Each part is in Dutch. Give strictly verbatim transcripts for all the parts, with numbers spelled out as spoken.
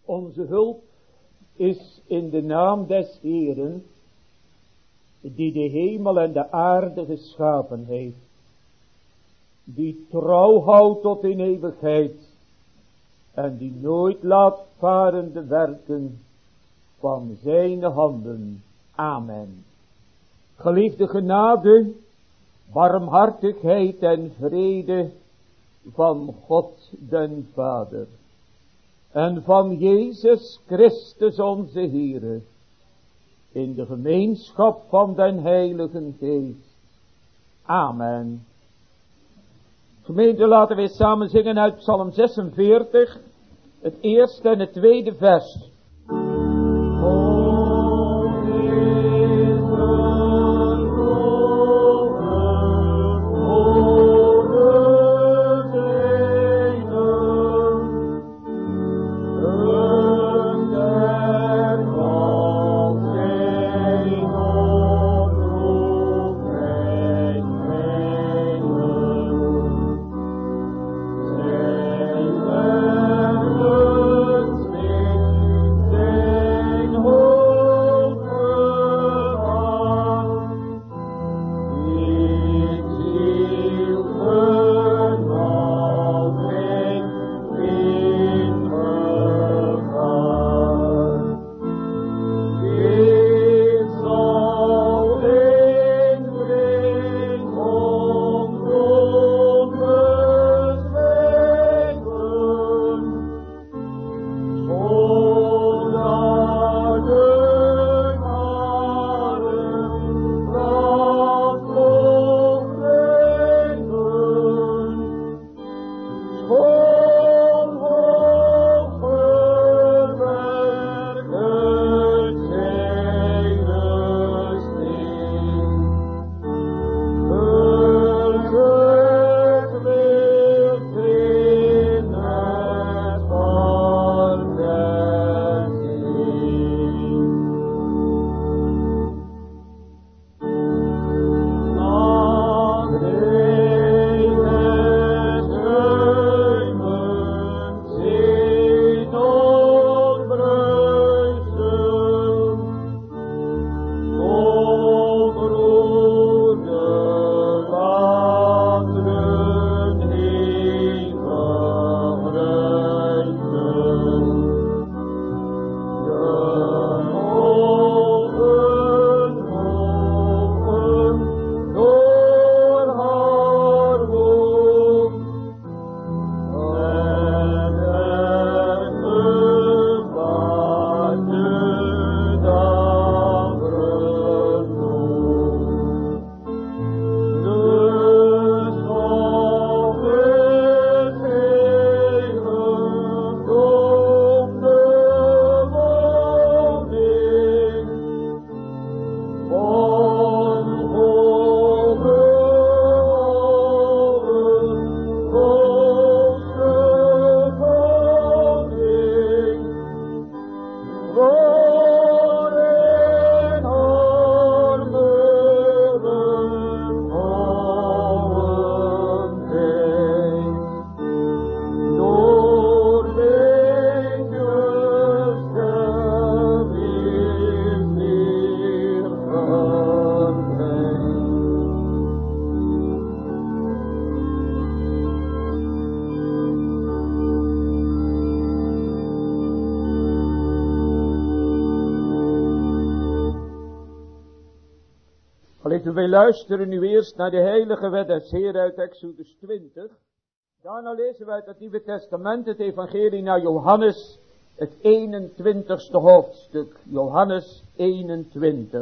Onze hulp is in de naam des Heeren, die de hemel en de aarde geschapen heeft, die trouw houdt tot in eeuwigheid en die nooit laat varen de werken van zijn handen. Amen. Geliefde genade, barmhartigheid en vrede van God den Vader en van Jezus Christus onze Heere, in de gemeenschap van den Heiligen Geest. Amen. Gemeente, laten we samen zingen uit Psalm zesenveertig, het eerste en het tweede vers. Wij luisteren nu eerst naar de heilige wet des Heeren uit Exodus twintig. Daarna lezen wij uit het Nieuwe Testament het evangelie naar Johannes, het eenentwintigste hoofdstuk. Johannes eenentwintig.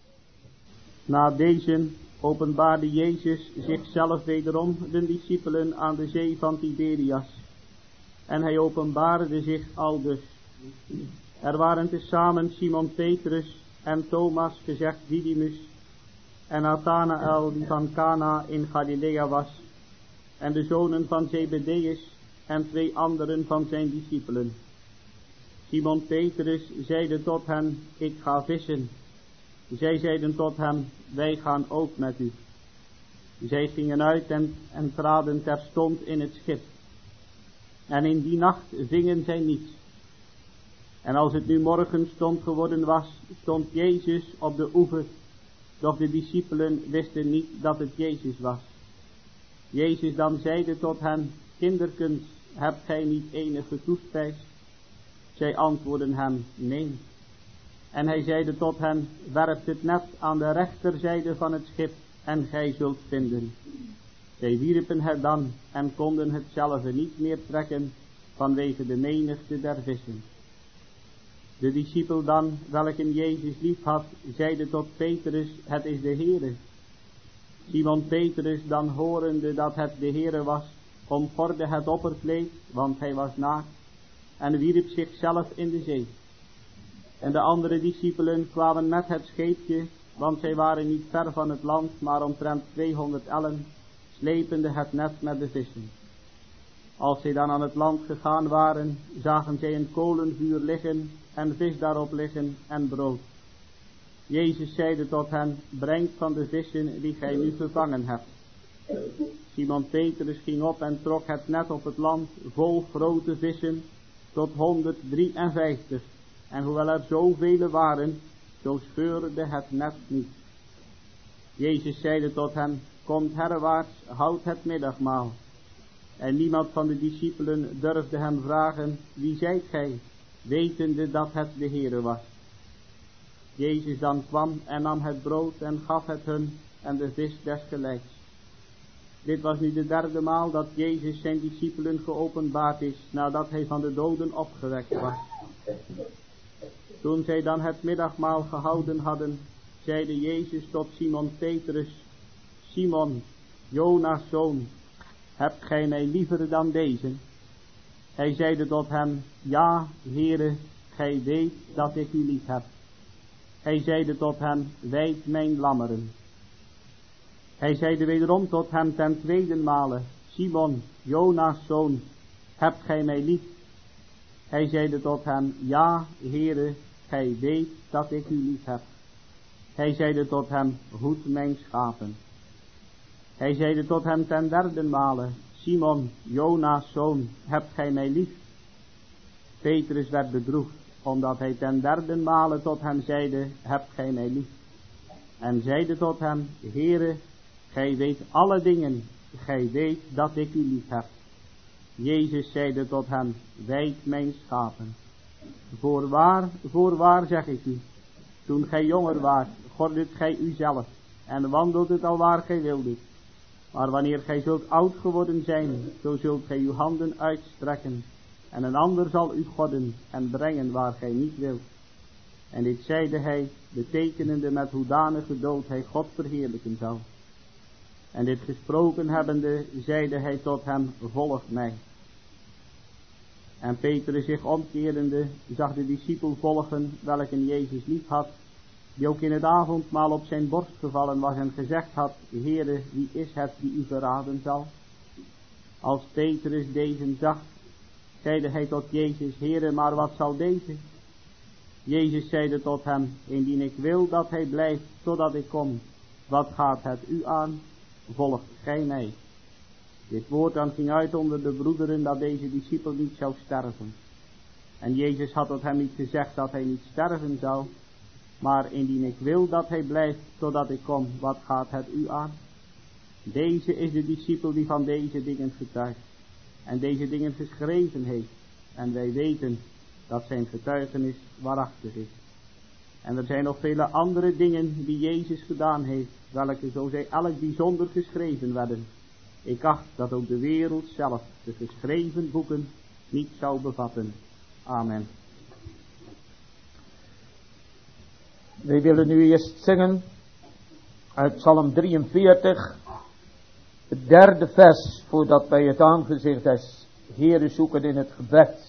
Na deze openbaarde Jezus zichzelf wederom de discipelen aan de zee van Tiberias. En hij openbaarde zich aldus. Er waren tezamen Simon Petrus en Thomas, gezegd Didymus, en Nathanael die van Cana in Galilea was, en de zonen van Zebedeus en twee anderen van zijn discipelen. Simon Petrus zeide tot hen, ik ga vissen. Zij zeiden tot hem, wij gaan ook met u. Zij gingen uit en, en traden terstond in het schip. En in die nacht vingen zij niets. En als het nu morgenstond geworden was, stond Jezus op de oever, doch de discipelen wisten niet dat het Jezus was. Jezus dan zeide tot hen, kinderkens, hebt gij niet enige toespijs? Zij antwoordden hem, nee. En hij zeide tot hen, werpt het net aan de rechterzijde van het schip, en gij zult vinden. Zij wierpen het dan, en konden het zelf niet meer trekken, vanwege de menigte der vissen. De discipel dan, welken Jezus lief had, zeide tot Petrus, het is de Heere. Simon Petrus dan horende dat het de Heere was, omgorde het opperkleed, want hij was naakt, en wierp zichzelf in de zee. En de andere discipelen kwamen met het scheepje, want zij waren niet ver van het land, maar omtrent tweehonderd ellen, slepende het net met de vissen. Als zij dan aan het land gegaan waren, zagen zij een kolenvuur liggen, en vis daarop liggen, en brood. Jezus zeide tot hen, brengt van de vissen die gij nu gevangen hebt. Simon Petrus ging op en trok het net op het land, vol grote vissen, tot honderddrieënvijftig. En hoewel er zoveel waren, zo scheurde het net niet. Jezus zeide tot hen, komt herwaarts, houd het middagmaal. En niemand van de discipelen durfde hem vragen, wie zijt gij, wetende dat het de Heere was. Jezus dan kwam en nam het brood en gaf het hun en de vis desgelijks. Dit was nu de derde maal dat Jezus zijn discipelen geopenbaard is, nadat hij van de doden opgewekt was. Toen zij dan het middagmaal gehouden hadden, zeide Jezus tot Simon Petrus, Simon, Jonas' zoon, hebt gij mij liever dan deze? Hij zeide tot hem, ja, Heere, gij weet dat ik u lief heb. Hij zeide tot hem, wijd mijn lammeren. Hij zeide wederom tot hem ten tweede male, Simon, Jonas' zoon, hebt gij mij lief? Hij zeide tot hem, ja, Heere, gij weet dat ik u lief heb. Hij zeide tot hem, hoed mijn schapen. Hij zeide tot hem ten derde male, Simon, Jonas' zoon, hebt gij mij lief? Petrus werd bedroefd, omdat hij ten derde male tot hem zeide, hebt gij mij lief? En zeide tot hem, Heere, gij weet alle dingen, gij weet dat ik u lief heb. Jezus zeide tot hem, wijd mijn schapen. Voorwaar, voorwaar zeg ik u, toen gij jonger waart, gordet gij uzelf, en wandelt het alwaar gij wildet. Maar wanneer gij zult oud geworden zijn, zo zult gij uw handen uitstrekken, en een ander zal u godden en brengen waar gij niet wilt. En dit zeide hij, betekenende met hoedanige dood hij God verheerlijken zou. En dit gesproken hebbende, zeide hij tot hem, volg mij. En Petrus zich omkerende, zag de discipel volgen, welke Jezus lief had, die ook in het avondmaal op zijn borst gevallen was en gezegd had, Heere, wie is het die u verraden zal? Als Petrus deze zag, zeide hij tot Jezus, Heere, maar wat zal deze? Jezus zeide tot hem, indien ik wil dat hij blijft totdat ik kom, wat gaat het u aan? Volgt gij mij. Dit woord dan ging uit onder de broederen dat deze discipel niet zou sterven. En Jezus had tot hem niet gezegd dat hij niet sterven zou, maar indien ik wil dat hij blijft totdat ik kom, wat gaat het u aan? Deze is de discipel die van deze dingen getuigt en deze dingen geschreven heeft. En wij weten dat zijn getuigenis waarachtig is. En er zijn nog vele andere dingen die Jezus gedaan heeft, welke zo zij elk bijzonder geschreven werden. Ik acht dat ook de wereld zelf de geschreven boeken niet zou bevatten. Amen. Wij willen nu eerst zingen uit Psalm drieënveertig, het derde vers, voordat wij het aangezicht des Heeren zoeken in het gebed.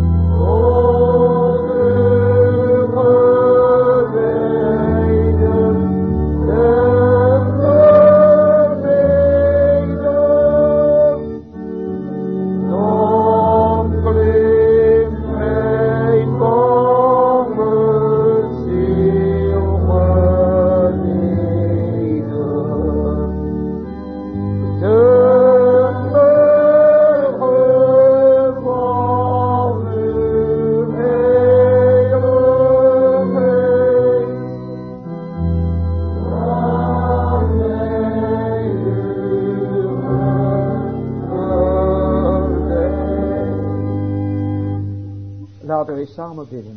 Oh wij samen bidden.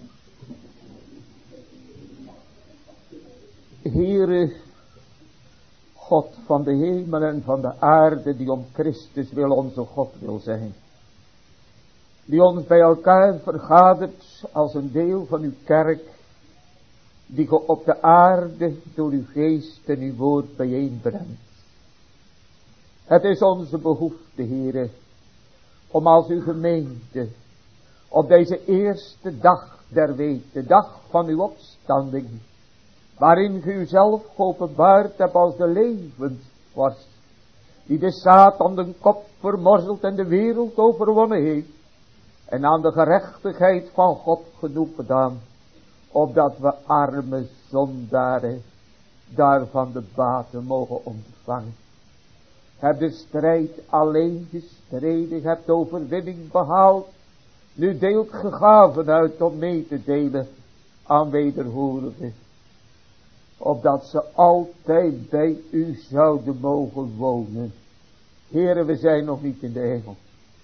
Heere, God van de hemel en van de aarde, die om Christus wil onze God wil zijn. Die ons bij elkaar vergadert als een deel van uw kerk, die ge op de aarde door uw geest en uw woord bijeenbrengt. Het is onze behoefte, Heere, om als uw gemeente op deze eerste dag der week, de dag van uw opstanding, waarin ge uzelf geopenbaard hebt als de levensworst, die de Satan de kop vermorzeld en de wereld overwonnen heeft, en aan de gerechtigheid van God genoeg gedaan, opdat we arme zondaren daarvan de baten mogen ontvangen. Heb de strijd alleen gestreden, hebt de overwinning behaald, nu deelt ge gaven uit om mee te delen aan wederhorigen, opdat ze altijd bij u zouden mogen wonen. Heren, we zijn nog niet in de hemel.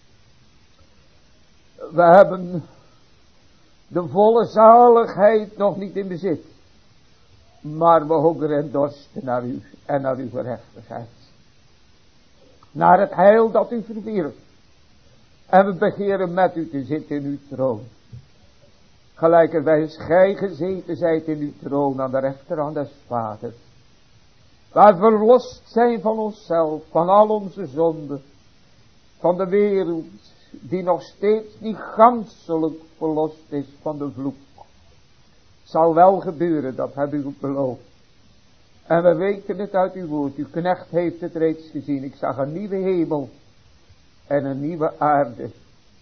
We hebben de volle zaligheid nog niet in bezit, maar we hongeren en dorsten naar u en naar uw gerechtigheid. Naar het heil dat u verwierf. En we begeren met u te zitten in uw troon. Gelijkerwijs gij gezeten zijt in uw troon aan de rechterhand des Vaders. Waar verlost zijn van onszelf, van al onze zonden. Van de wereld die nog steeds niet ganselijk verlost is van de vloek. Zal wel gebeuren, dat heb u beloofd. En we weten het uit uw woord. Uw knecht heeft het reeds gezien. Ik zag een nieuwe hemel en een nieuwe aarde,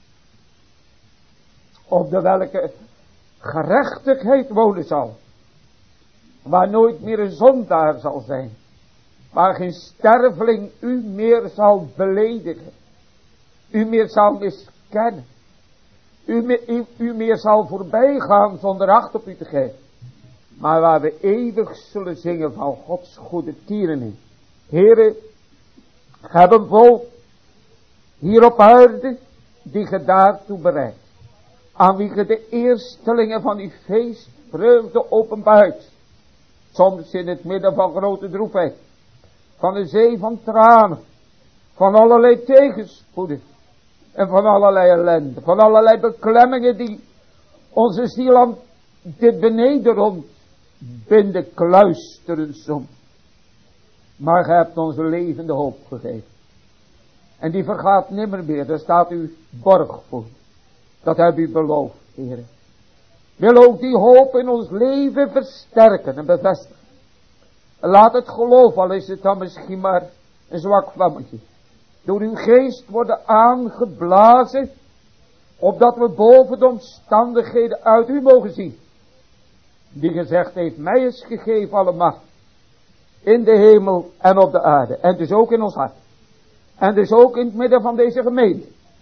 op de welke gerechtigheid wonen zal. Waar nooit meer een zondaar zal zijn. Waar geen sterveling u meer zal beledigen. U meer zal miskennen. U, me, u, u meer zal voorbij gaan zonder acht op u te geven. Maar waar we eeuwig zullen zingen van Gods goede tierenheid. Heere, heb een volk hier op aarde die ge daartoe bereidt. Aan wie ge de eerstelingen van uw feest vreugde openbaart. Soms in het midden van grote droefheid. Van een zee van tranen. Van allerlei tegenspoeden. En van allerlei ellende. Van allerlei beklemmingen die onze ziel aan dit beneden rond binden kluisteren soms. Maar gij hebt ons levende hoop gegeven. En die vergaat nimmer meer. Daar staat u borg voor. Dat heb u beloofd, Heer. Wil ook die hoop in ons leven versterken en bevestigen. Laat het geloof, al is het dan misschien maar een zwak vlammetje, door uw geest worden aangeblazen, opdat we boven de omstandigheden uit u mogen zien. Die gezegd heeft, mij is gegeven alle macht, in de hemel en op de aarde. En dus ook in ons hart. En dus ook in het midden van deze gemeente.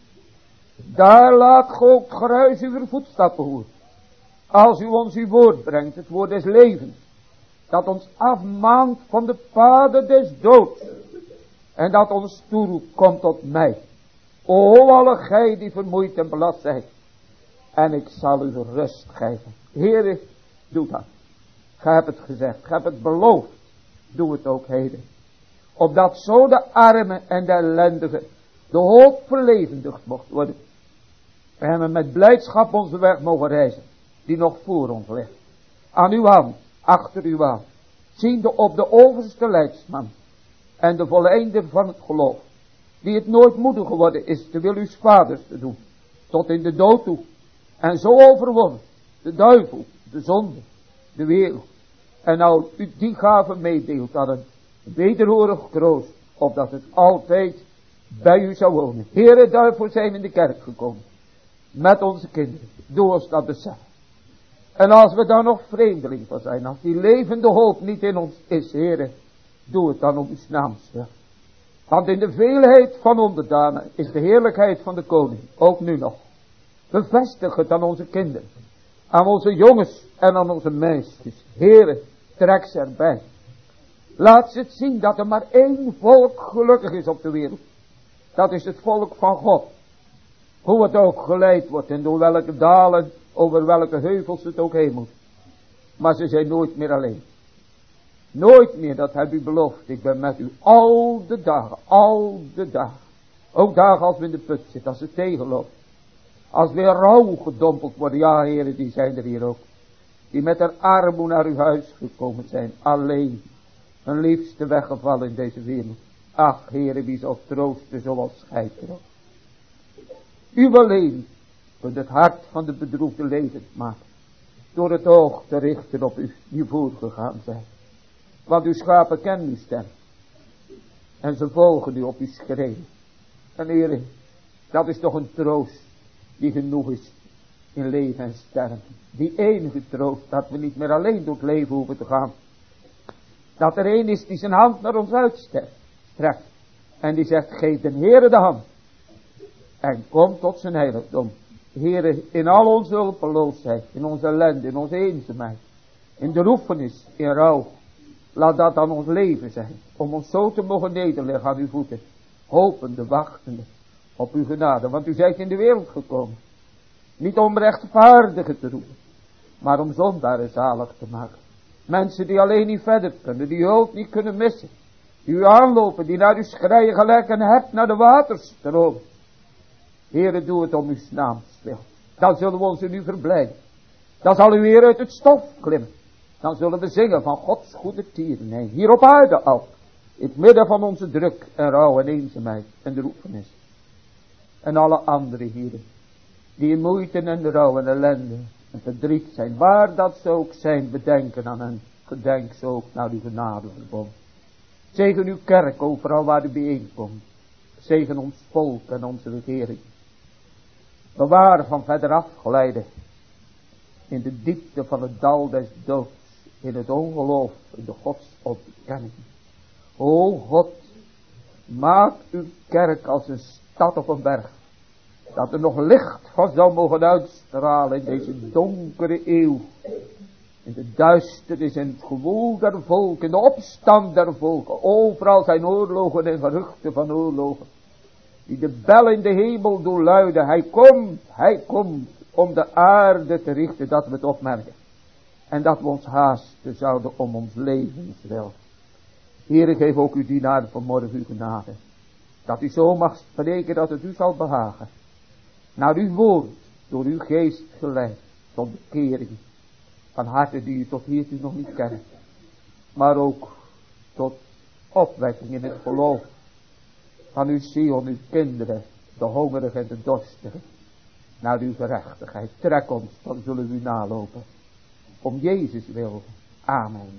Daar laat God geruis uw voetstappen horen. Als u ons uw woord brengt, het woord des levens, dat ons afmaant van de paden des doods. En dat ons toeroept, komt tot mij. O alle gij die vermoeid en belast zijt. En ik zal u rust geven. Heere, doe dat. Gij hebt het gezegd, gij hebt het beloofd. Doe het ook heden. Opdat zo de armen en de ellendigen de hoop verlevendigd mocht worden. En we met blijdschap onze weg mogen reizen, die nog voor ons ligt. Aan uw hand, achter uw aan, ziende op de overste leidsman en de volleinder van het geloof, die het nooit moedig geworden is te wil uw vaders te doen, tot in de dood toe, en zo overwonnen, de duivel, de zonde, de wereld, en nou u die gave meedeelt aan een wederhorig troost, opdat het altijd bij u zou wonen. Heere, daarvoor zijn we in de kerk gekomen, met onze kinderen, doe ons dat besef. En als we daar nog vreemdeling van zijn, als die levende hoop niet in ons is, Heere, doe het dan om uw naams wil. Want in de veelheid van onderdanen is de heerlijkheid van de koning, ook nu nog. Bevestig het aan onze kinderen, aan onze jongens en aan onze meisjes. Heere, trek ze erbij. Laat ze het zien dat er maar één volk gelukkig is op de wereld. Dat is het volk van God. Hoe het ook geleid wordt en door welke dalen, over welke heuvels het ook heen moet. Maar ze zijn nooit meer alleen. Nooit meer, dat heb u beloofd. Ik ben met u al de dagen, al de dagen. Ook dagen als we in de put zitten, als het tegenloopt. Als weer rouw gedompeld worden. Ja, heren, die zijn er hier ook. Die met haar armoede naar uw huis gekomen zijn. Alleen. Hun liefste weggevallen in deze wereld. Ach, heren, wie zal troosten zoals gij troost. U alleen kunt het hart van de bedroefde levend maken. Door het oog te richten op u, die voorgegaan zijn. Want uw schapen kennen uw stem. En ze volgen u op uw schreden. En heren, dat is toch een troost die genoeg is in leven en sterven. Die enige troost dat we niet meer alleen door het leven hoeven te gaan. Dat er een is die zijn hand naar ons uitstrekt. En die zegt, geef den Heere de hand. En kom tot zijn heiligdom. Heere, in al onze hulpeloosheid, in onze ellende, in onze eenzaamheid, in de roefenis, in rouw. Laat dat dan ons leven zijn. Om ons zo te mogen nederleggen aan uw voeten. Hopende, wachtende op uw genade. Want u zijt in de wereld gekomen. Niet om rechtvaardigen te roepen. Maar om zondaren zalig te maken. Mensen die alleen niet verder kunnen. Die hulp niet kunnen missen. Die u aanlopen. Die naar u schreien gelijk een hert naar de waterstroom. Heere, doe het om uw naams wil. Dan zullen we ons in u verblijden. Dan zal u weer uit het stof klimmen. Dan zullen we zingen van Gods goede tierenheid. Hier op aarde al. In het midden van onze druk en rouw en eenzaamheid en de roefenis. En alle andere heren. Die in moeite en de rouw en ellende en verdriet zijn. Waar dat ze ook zijn, bedenken aan hen. Gedenk ze ook naar uw genade verbond. Zegen uw kerk overal waar u bijeenkomt. Zegen ons volk en onze regering. Bewaar van verder afgeleiden. In de diepte van het dal des doods. In het ongeloof, in de godsontkenning. O God, maak uw kerk als een stad op een berg. Dat er nog licht van zou mogen uitstralen in deze donkere eeuw. In de duisternis en het gewoel der volken, in de opstand der volken. Overal zijn oorlogen en geruchten van oorlogen. Die de bel in de hemel doen luiden. Hij komt, hij komt om de aarde te richten, dat we het opmerken. En dat we ons haasten zouden om ons levenswil. Heere, geef ook uw dienaar vanmorgen uw genade. Dat u zo mag spreken dat het u zal behagen. Naar uw woord, door uw geest geleid, tot bekering. Van harten die u tot hiertoe nog niet kennen. Maar ook tot opwekking in het geloof. Van uw ziel, uw kinderen, de hongerigen en de dorstigen. Naar uw gerechtigheid. Trek ons, dan zullen we u nalopen. Om Jezus wil. Amen.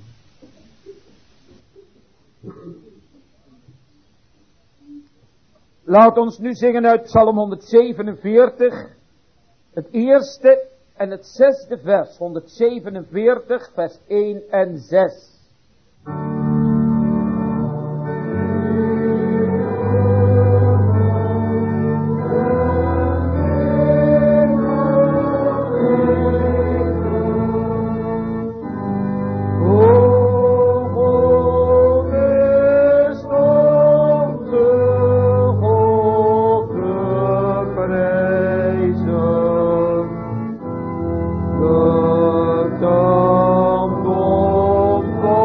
Laat ons nu zingen uit Psalm honderdzevenenveertig. Het eerste en het zesde vers. honderdzevenenveertig vers één en zes. Come,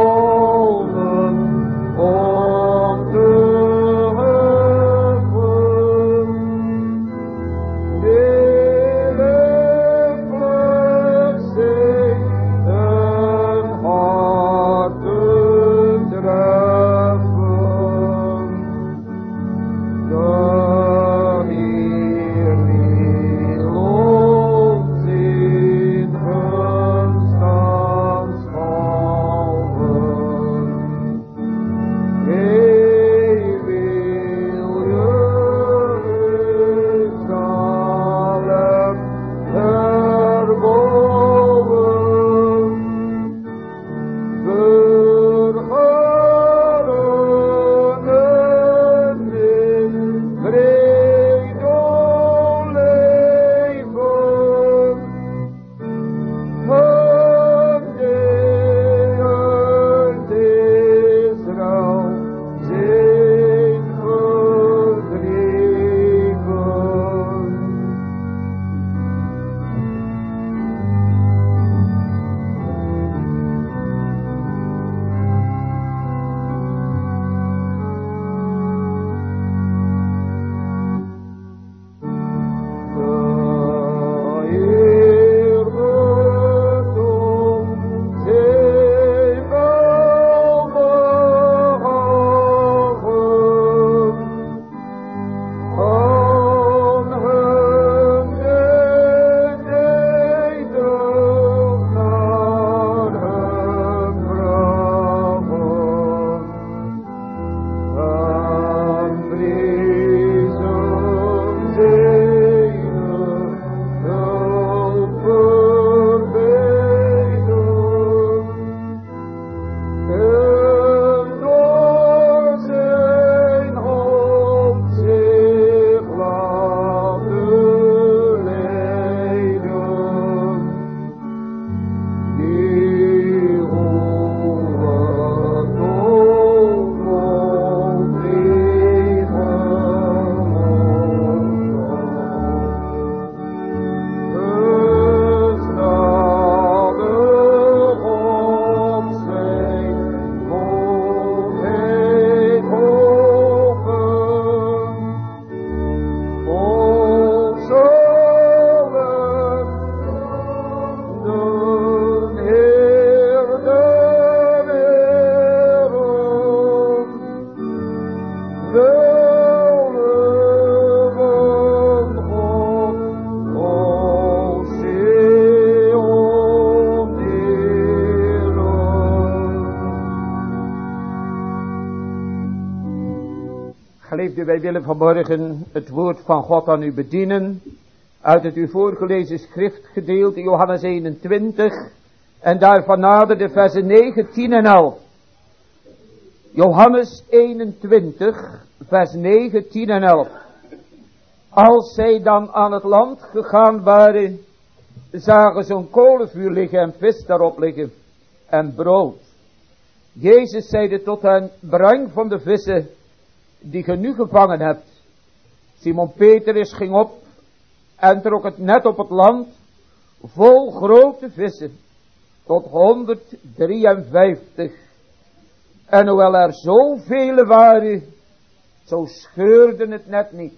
Geliefden, wij willen vanmorgen het woord van God aan u bedienen. Uit het u voorgelezen schriftgedeelte Johannes eenentwintig. En daarvan nader de versen negen, tien en elf. Johannes eenentwintig, vers negen, tien en elf. Als zij dan aan het land gegaan waren, zagen ze een kolenvuur liggen en vis daarop liggen en brood. Jezus zeide tot hen, breng van de vissen die ge nu gevangen hebt. Simon Petrus ging op en trok het net op het land, vol grote vissen, tot honderddrieënvijftig. En hoewel er zoveel waren, zo scheurde het net niet.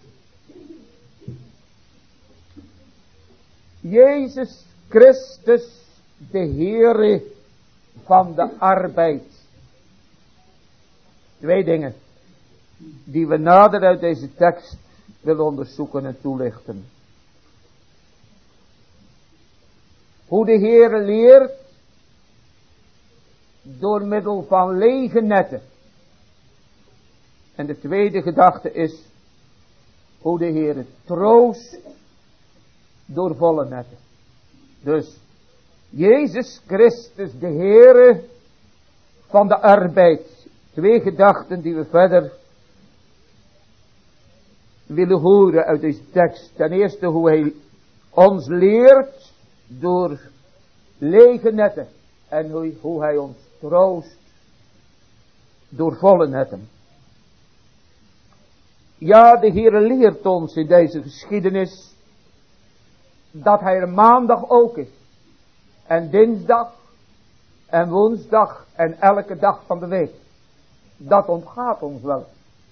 Jezus Christus, de Heere van de arbeid. Twee dingen die we nader uit deze tekst willen onderzoeken en toelichten. Hoe de Heere leert door middel van lege netten. En de tweede gedachte is hoe de Heere troost door volle netten. Dus Jezus Christus, de Heere van de arbeid. Twee gedachten die we verder willen horen uit deze tekst. Ten eerste hoe hij ons leert door lege netten. En hoe, hoe hij ons troost door volle netten. Ja, de Heere leert ons in deze geschiedenis dat hij er maandag ook is. En dinsdag en woensdag en elke dag van de week. Dat ontgaat ons wel.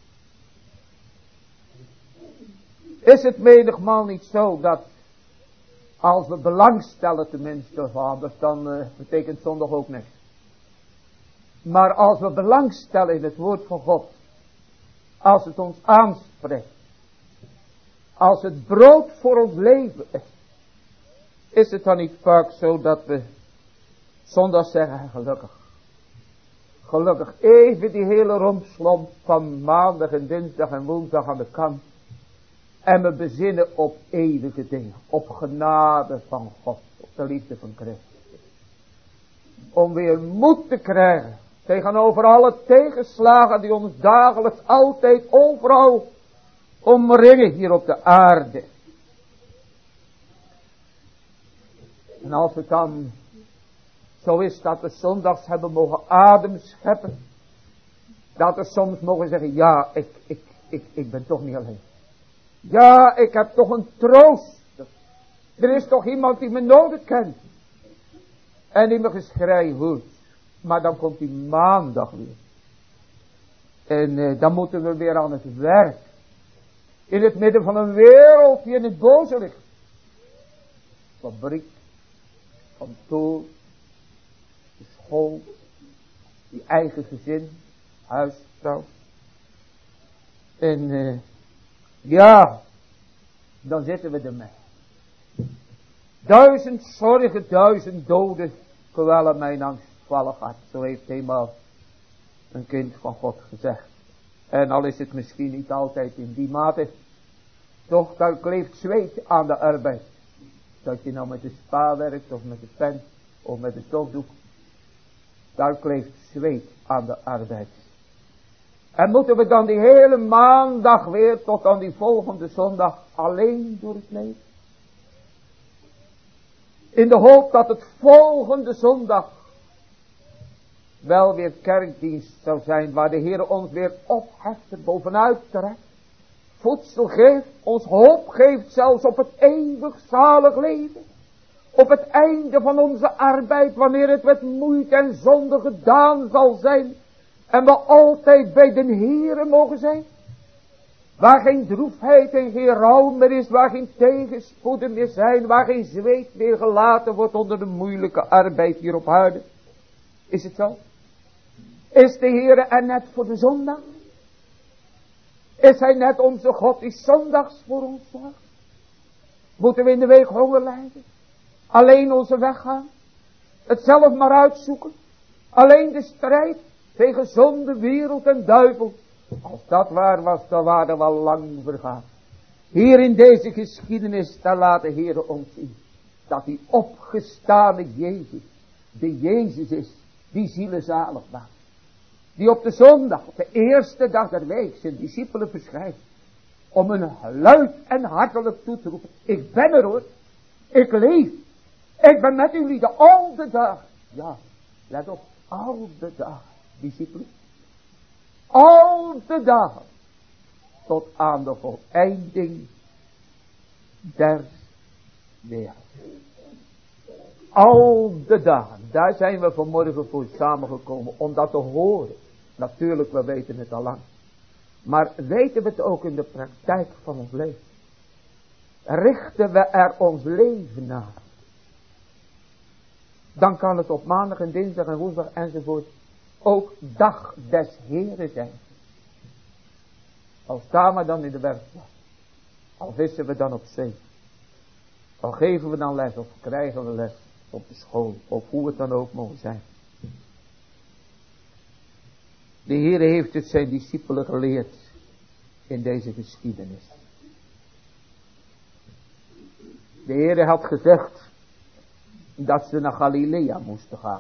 Is het menigmaal niet zo dat als we belang stellen tenminste, of anders dan uh, betekent zondag ook niks. Maar als we belang stellen in het woord van God, als het ons aanspreekt, als het brood voor ons leven is, is het dan niet vaak zo dat we zondag zeggen, gelukkig. Gelukkig even die hele rompslomp van maandag en dinsdag en woensdag aan de kant. En we bezinnen op eeuwige dingen. Op genade van God. Op de liefde van Christus. Om weer moed te krijgen. Tegenover alle tegenslagen die ons dagelijks altijd overal omringen hier op de aarde. En als het dan zo is dat we zondags hebben mogen adem scheppen. Dat we soms mogen zeggen, ja, ik, ik, ik, ik ben toch niet alleen. Ja, ik heb toch een troost. Er is toch iemand die me nodig kent. En die me geschrei hoort. Maar dan komt die maandag weer. En uh, dan moeten we weer aan het werk. In het midden van een wereld die in het boze ligt. Fabriek, kantoor, de school, die eigen gezin, huisvrouw. En uh, ja, dan zitten we ermee. Duizend zorgen, duizend doden, kwellen mijn angstvallig hart. Zo heeft eenmaal een kind van God gezegd. En al is het misschien niet altijd in die mate, toch daar kleeft zweet aan de arbeid. Dat je nou met de spa werkt, of met de pen, of met de stofdoek. Daar kleeft zweet aan de arbeid. En moeten we dan die hele maandag weer tot aan die volgende zondag alleen door het leven? In de hoop dat het volgende zondag wel weer kerkdienst zou zijn, waar de Heer ons weer opheft en bovenuit trekt. Voedsel geeft, ons hoop geeft zelfs op het eeuwig zalig leven. Op het einde van onze arbeid, wanneer het met moeite en zonde gedaan zal zijn. En we altijd bij den Heere mogen zijn. Waar geen droefheid en geen rouw meer is. Waar geen tegenspoeden meer zijn. Waar geen zweet meer gelaten wordt onder de moeilijke arbeid hier op aarde. Is het zo? Is de Heere er net voor de zondag? Is hij net onze God die zondags voor ons zorgt? Moeten we in de week honger lijden? Alleen onze weg gaan? Het zelf maar uitzoeken? Alleen de strijd tegen zonde, wereld en duivel Als dat waar was, dan waren we al lang vergaan. Hier in deze geschiedenis, daar laat de Heer ons zien. Dat die opgestane Jezus, de Jezus is, die zielen zalig maakt. Die op de zondag, de eerste dag der week, zijn discipelen verschijnt. Om een luid en hartelijk toe te roepen. Ik ben er hoor. Ik leef. Ik ben met jullie de al de dagen. Ja, let op. Al de dagen. Discipelen. Al de dagen. Tot aan de voleinding der wereld. Al de dagen. Daar zijn we vanmorgen voor samengekomen. Om dat te horen. Natuurlijk, we weten het al lang. Maar weten we het ook in de praktijk van ons leven? Richten we er ons leven naar? Dan kan het op maandag en dinsdag en woensdag enzovoort ook dag des Heren zijn. Al staan we dan in de werkplaats. Al vissen we dan op zee. Al geven we dan les of krijgen we les op de school. Of hoe het dan ook mogen zijn. De Heere heeft het zijn discipelen geleerd in deze geschiedenis. De Heere had gezegd dat ze naar Galilea moesten gaan.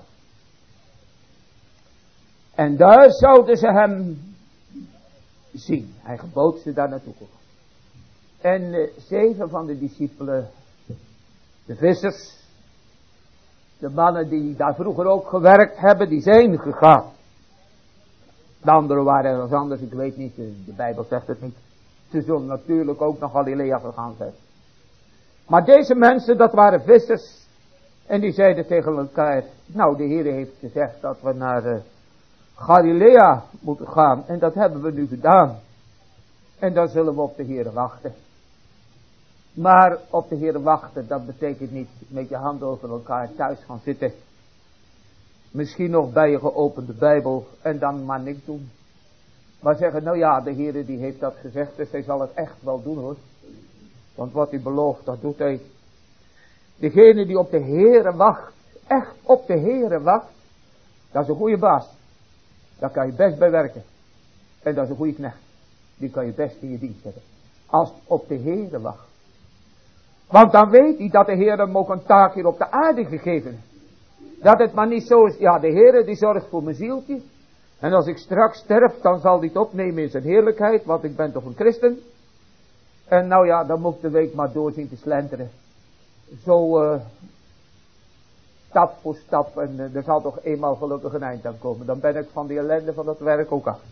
En daar zouden ze hem zien. Hij gebood ze daar naartoe. En uh, zeven van de discipelen, de vissers, de mannen die daar vroeger ook gewerkt hebben, die zijn gegaan. De anderen waren ergens anders, ik weet niet, de Bijbel zegt het niet. Ze zullen natuurlijk ook naar Galilea gegaan zijn. Maar deze mensen, dat waren vissers. En die zeiden tegen elkaar, nou de Heer heeft gezegd dat we naar uh, Galilea moeten gaan. En dat hebben we nu gedaan. En dan zullen we op de Heer wachten. Maar op de Heer wachten, dat betekent niet met je handen over elkaar thuis gaan zitten. Misschien nog bij je geopende Bijbel en dan maar niks doen. Maar zeggen, nou ja, de Heer die heeft dat gezegd, dus hij zal het echt wel doen hoor. Want wat hij belooft, dat doet hij. Degene die op de Heere wacht, echt op de Heere wacht, dat is een goede baas. Daar kan je best bij werken. En dat is een goede knecht. Die kan je best in je dienst hebben. Als het op de Heere wacht. Want dan weet hij dat de Heer hem ook een taak hier op de aarde gegeven heeft. Dat het maar niet zo is, ja de Heer die zorgt voor mijn zieltje. En als ik straks sterf, dan zal hij het opnemen in zijn heerlijkheid, want ik ben toch een christen. En nou ja, dan moet ik de week maar doorzien te slenteren. Zo uh, stap voor stap en uh, er zal toch eenmaal gelukkig een eind aan komen. Dan ben ik van die ellende van dat werk ook af.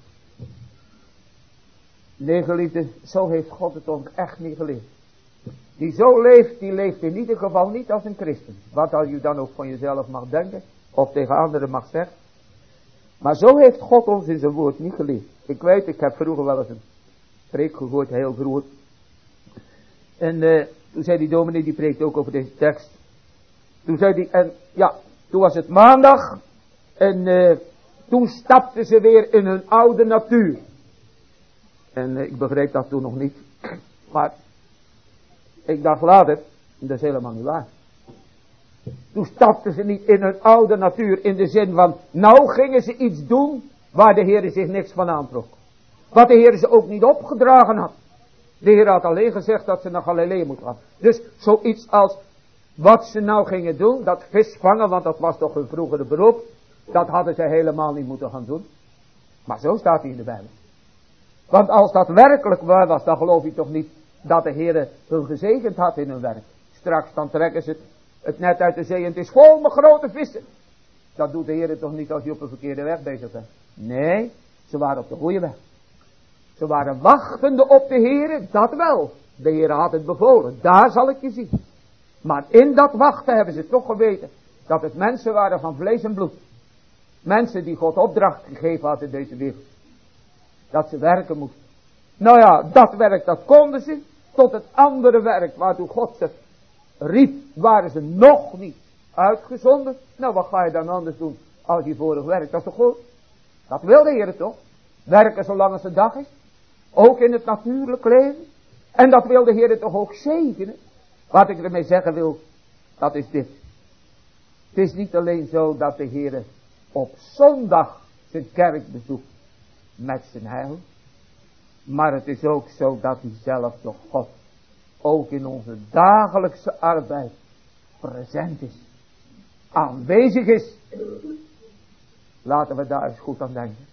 Nee geliefde, zo heeft God het ons echt niet geleerd. Die zo leeft, die leeft in ieder geval niet als een christen. Wat als je dan ook van jezelf mag denken, of tegen anderen mag zeggen. Maar zo heeft God ons in zijn woord niet geleerd. Ik weet, ik heb vroeger wel eens een preek gehoord, heel vroeger. En uh, toen zei die dominee, die preekt ook over deze tekst. Toen zei die, en ja, toen was het maandag. En uh, toen stapten ze weer in hun oude natuur. En uh, ik begreep dat toen nog niet. Maar ik dacht later, dat is helemaal niet waar. Toen stapten ze niet in hun oude natuur in de zin van, nou gingen ze iets doen waar de Heer zich niks van aantrok. Wat de Heer ze ook niet opgedragen had. De Heer had alleen gezegd dat ze naar Galilea moeten gaan. Dus zoiets als wat ze nou gingen doen, dat vis vangen, want dat was toch hun vroegere beroep. Dat hadden ze helemaal niet moeten gaan doen. Maar zo staat hij in de Bijbel. Want als dat werkelijk waar was, dan geloof je toch niet dat de Heer hun gezegend had in hun werk. Straks dan trekken ze het, het net uit de zee en het is vol met grote vissen. Dat doet de Heer toch niet als je op een verkeerde weg bezig bent. Nee, ze waren op de goede weg. Ze waren wachtende op de Heer, dat wel. De Heer had het bevolen, daar zal ik je zien. Maar in dat wachten hebben ze toch geweten dat het mensen waren van vlees en bloed. Mensen die God opdracht gegeven had in deze wereld. Dat ze werken moesten. Nou ja, dat werk dat konden ze. Tot het andere werk waartoe God ze riep, waren ze nog niet uitgezonden. Nou, wat ga je dan anders doen als je vorig werkt? Dat is toch goed? Dat wil de Heer toch? Werken zolang het de dag is. Ook in het natuurlijk leven. En dat wil de Heer toch ook zegenen. Wat ik ermee zeggen wil, dat is dit. Het is niet alleen zo dat de Heer op zondag zijn kerk bezoekt met zijn heil. Maar het is ook zo dat diezelfde God ook in onze dagelijkse arbeid present is. Aanwezig is. Laten we daar eens goed aan denken.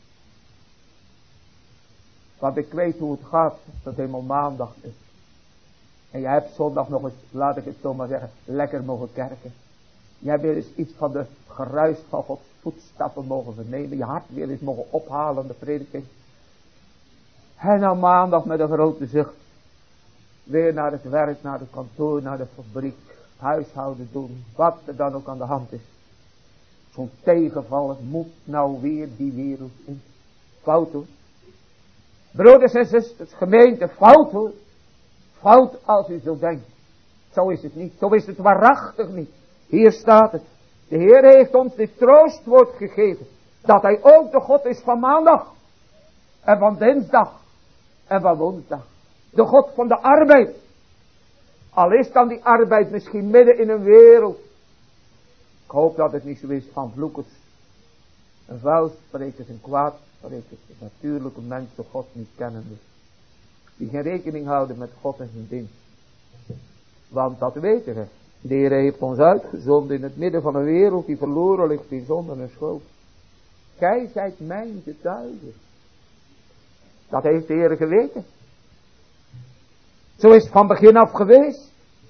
Want ik weet hoe het gaat dat het helemaal maandag is. En je hebt zondag nog eens, laat ik het zo maar zeggen, lekker mogen kerken. Je hebt weer eens iets van de geruis van Gods voetstappen mogen vernemen. Je hart weer eens mogen ophalen, de prediking. En dan maandag met een grote zucht. Weer naar het werk, naar het kantoor, naar de fabriek. Huishouden doen. Wat er dan ook aan de hand is. Zo'n tegenvallen moet nou weer die wereld in. Fout hoor. Broeders en zusters, gemeente, fout hoor. Fout als u zo denkt. Zo is het niet. Zo is het waarachtig niet. Hier staat het. De Heer heeft ons dit troostwoord gegeven. Dat Hij ook de God is van maandag. En van dinsdag. En van woensdag. De God van de arbeid. Al is dan die arbeid misschien midden in een wereld. Ik hoop dat het niet zo is van vloekers. En vuilsprekers en kwaadsprekers. Natuurlijke mensen God niet kennende. Die geen rekening houden met God en zijn dienst. Want dat weten we. De Heer heeft ons uitgezonden in het midden van een wereld die verloren ligt in zonde en schuld. Gij zijt mijn getuige. Dat heeft de Heer geweten. Zo is het van begin af geweest.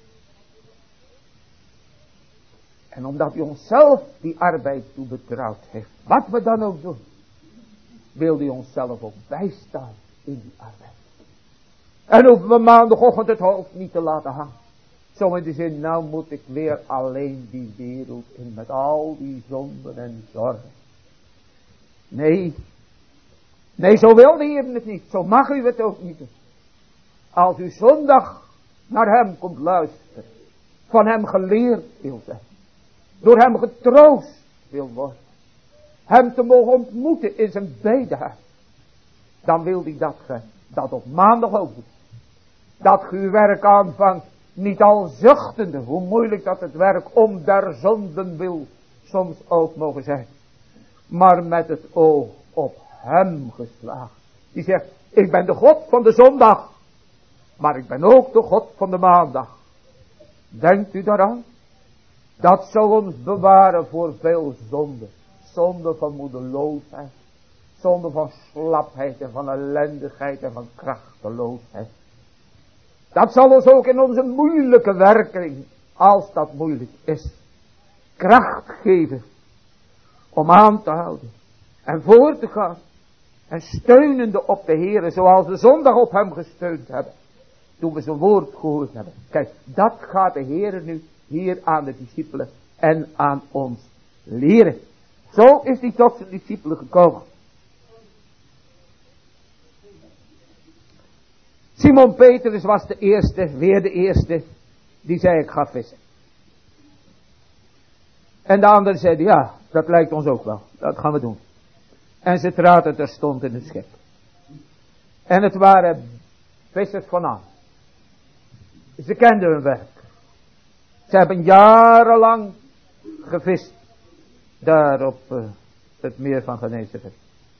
En omdat hij onszelf die arbeid toebetrouwd heeft. Wat we dan ook doen. Wil hij onszelf ook bijstaan in die arbeid. En hoeven we maandagochtend het hoofd niet te laten hangen. Zo in de zin, nou moet ik weer alleen die wereld in met al die zonden en zorgen. Nee. Nee, zo wil de Heer het niet. Zo mag u het ook niet doen. Als u zondag naar hem komt luisteren. Van hem geleerd wil zijn. Door hem getroost wil worden. Hem te mogen ontmoeten in zijn bedehuis. Dan wil hij dat ge dat op maandag ook doet. Dat ge uw werk aanvangt. Niet al zuchtende. Hoe moeilijk dat het werk om der zonden wil. Soms ook mogen zijn. Maar met het oog op hem geslagen. Die zegt. Ik ben de God van de zondag. Maar ik ben ook de God van de maandag. Denkt u daaraan? Dat zal ons bewaren voor veel zonde. Zonde van moedeloosheid. Zonde van slapheid en van ellendigheid en van krachteloosheid. Dat zal ons ook in onze moeilijke werking, als dat moeilijk is, kracht geven. Om aan te houden. En voor te gaan. En steunende op de Heer, zoals we zondag op hem gesteund hebben. Toen we zijn woord gehoord hebben. Kijk, dat gaat de Heer nu hier aan de discipelen en aan ons leren. Zo is hij tot zijn discipelen gekomen. Simon Petrus was de eerste, weer de eerste, die zei ik ga vissen. En de anderen zeiden ja, dat lijkt ons ook wel, dat gaan we doen. En ze traden terstond in het schip. En het waren vissers van aan. Ze kenden hun werk. Ze hebben jarenlang gevist. Daar op uh, het meer van Genesaret.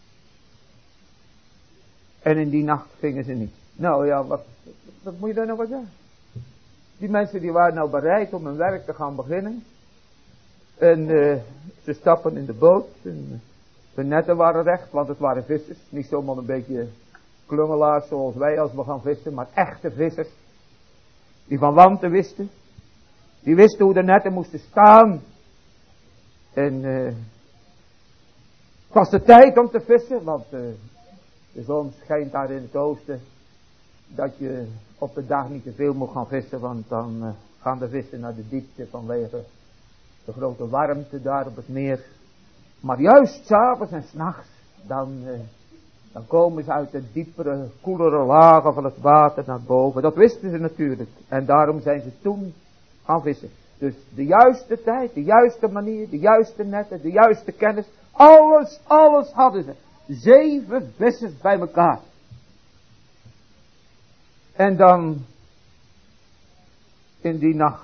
En in die nacht vingen ze niet. Nou ja, wat, wat moet je daar nou wat zeggen? Die mensen die waren nou bereid om hun werk te gaan beginnen. En uh, ze stappen in de boot. En de netten waren recht, want het waren vissers. Niet zomaar een beetje klungelaars zoals wij als we gaan vissen. Maar echte vissers. Die van wanten wisten. Die wisten hoe de netten moesten staan. En uh, het was de tijd om te vissen. Want uh, de zon schijnt daar in het oosten. Dat je op de dag niet te veel moet gaan vissen. Want dan uh, gaan de vissen naar de diepte vanwege de grote warmte daar op het meer. Maar juist 's avonds en 's nachts. Dan, uh, dan komen ze uit de diepere, koelere lagen van het water naar boven. Dat wisten ze natuurlijk. En daarom zijn ze toen gaan vissen. Dus de juiste tijd, de juiste manier, de juiste netten, de juiste kennis. Alles, alles hadden ze. Zeven vissers bij elkaar. En dan in die nacht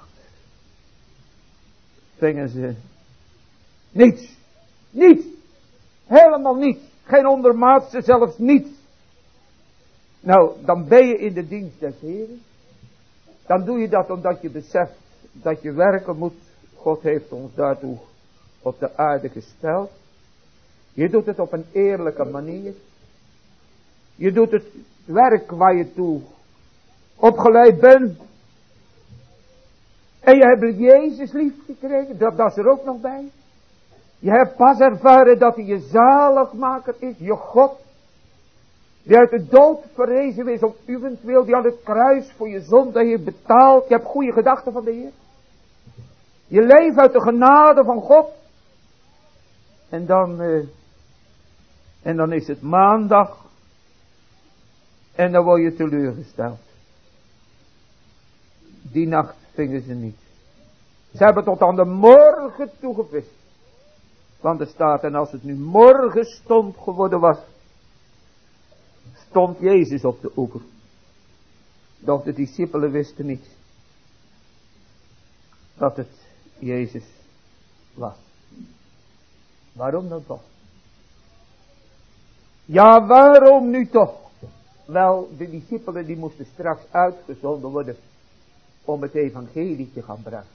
vingen ze niets. Niets. Helemaal niets. Geen ondermaatse, zelfs niets. Nou, dan ben je in de dienst des Heren. Dan doe je dat omdat je beseft dat je werken moet. God heeft ons daartoe op de aarde gesteld. Je doet het op een eerlijke manier. Je doet het werk waar je toe opgeleid bent. En je hebt Jezus lief gekregen. Dat, dat is er ook nog bij. Je hebt pas ervaren dat hij je zaligmaker is. Je God. Die uit de dood verrezen is om uwentwil. Die aan het kruis voor je zonde heeft betaald. Je hebt goede gedachten van de Heer. Je leeft uit de genade van God. En dan, uh, en dan is het maandag. En dan word je teleurgesteld. Die nacht vingen ze niet. Ze hebben tot aan de morgen toegevist. Want er staat, en als het nu morgen stond geworden was, stond Jezus op de oever. Doch de discipelen wisten niet dat het Jezus was. Waarom dan toch? Ja, waarom nu toch? Wel, de discipelen die moesten straks uitgezonden worden om het evangelie te gaan brengen.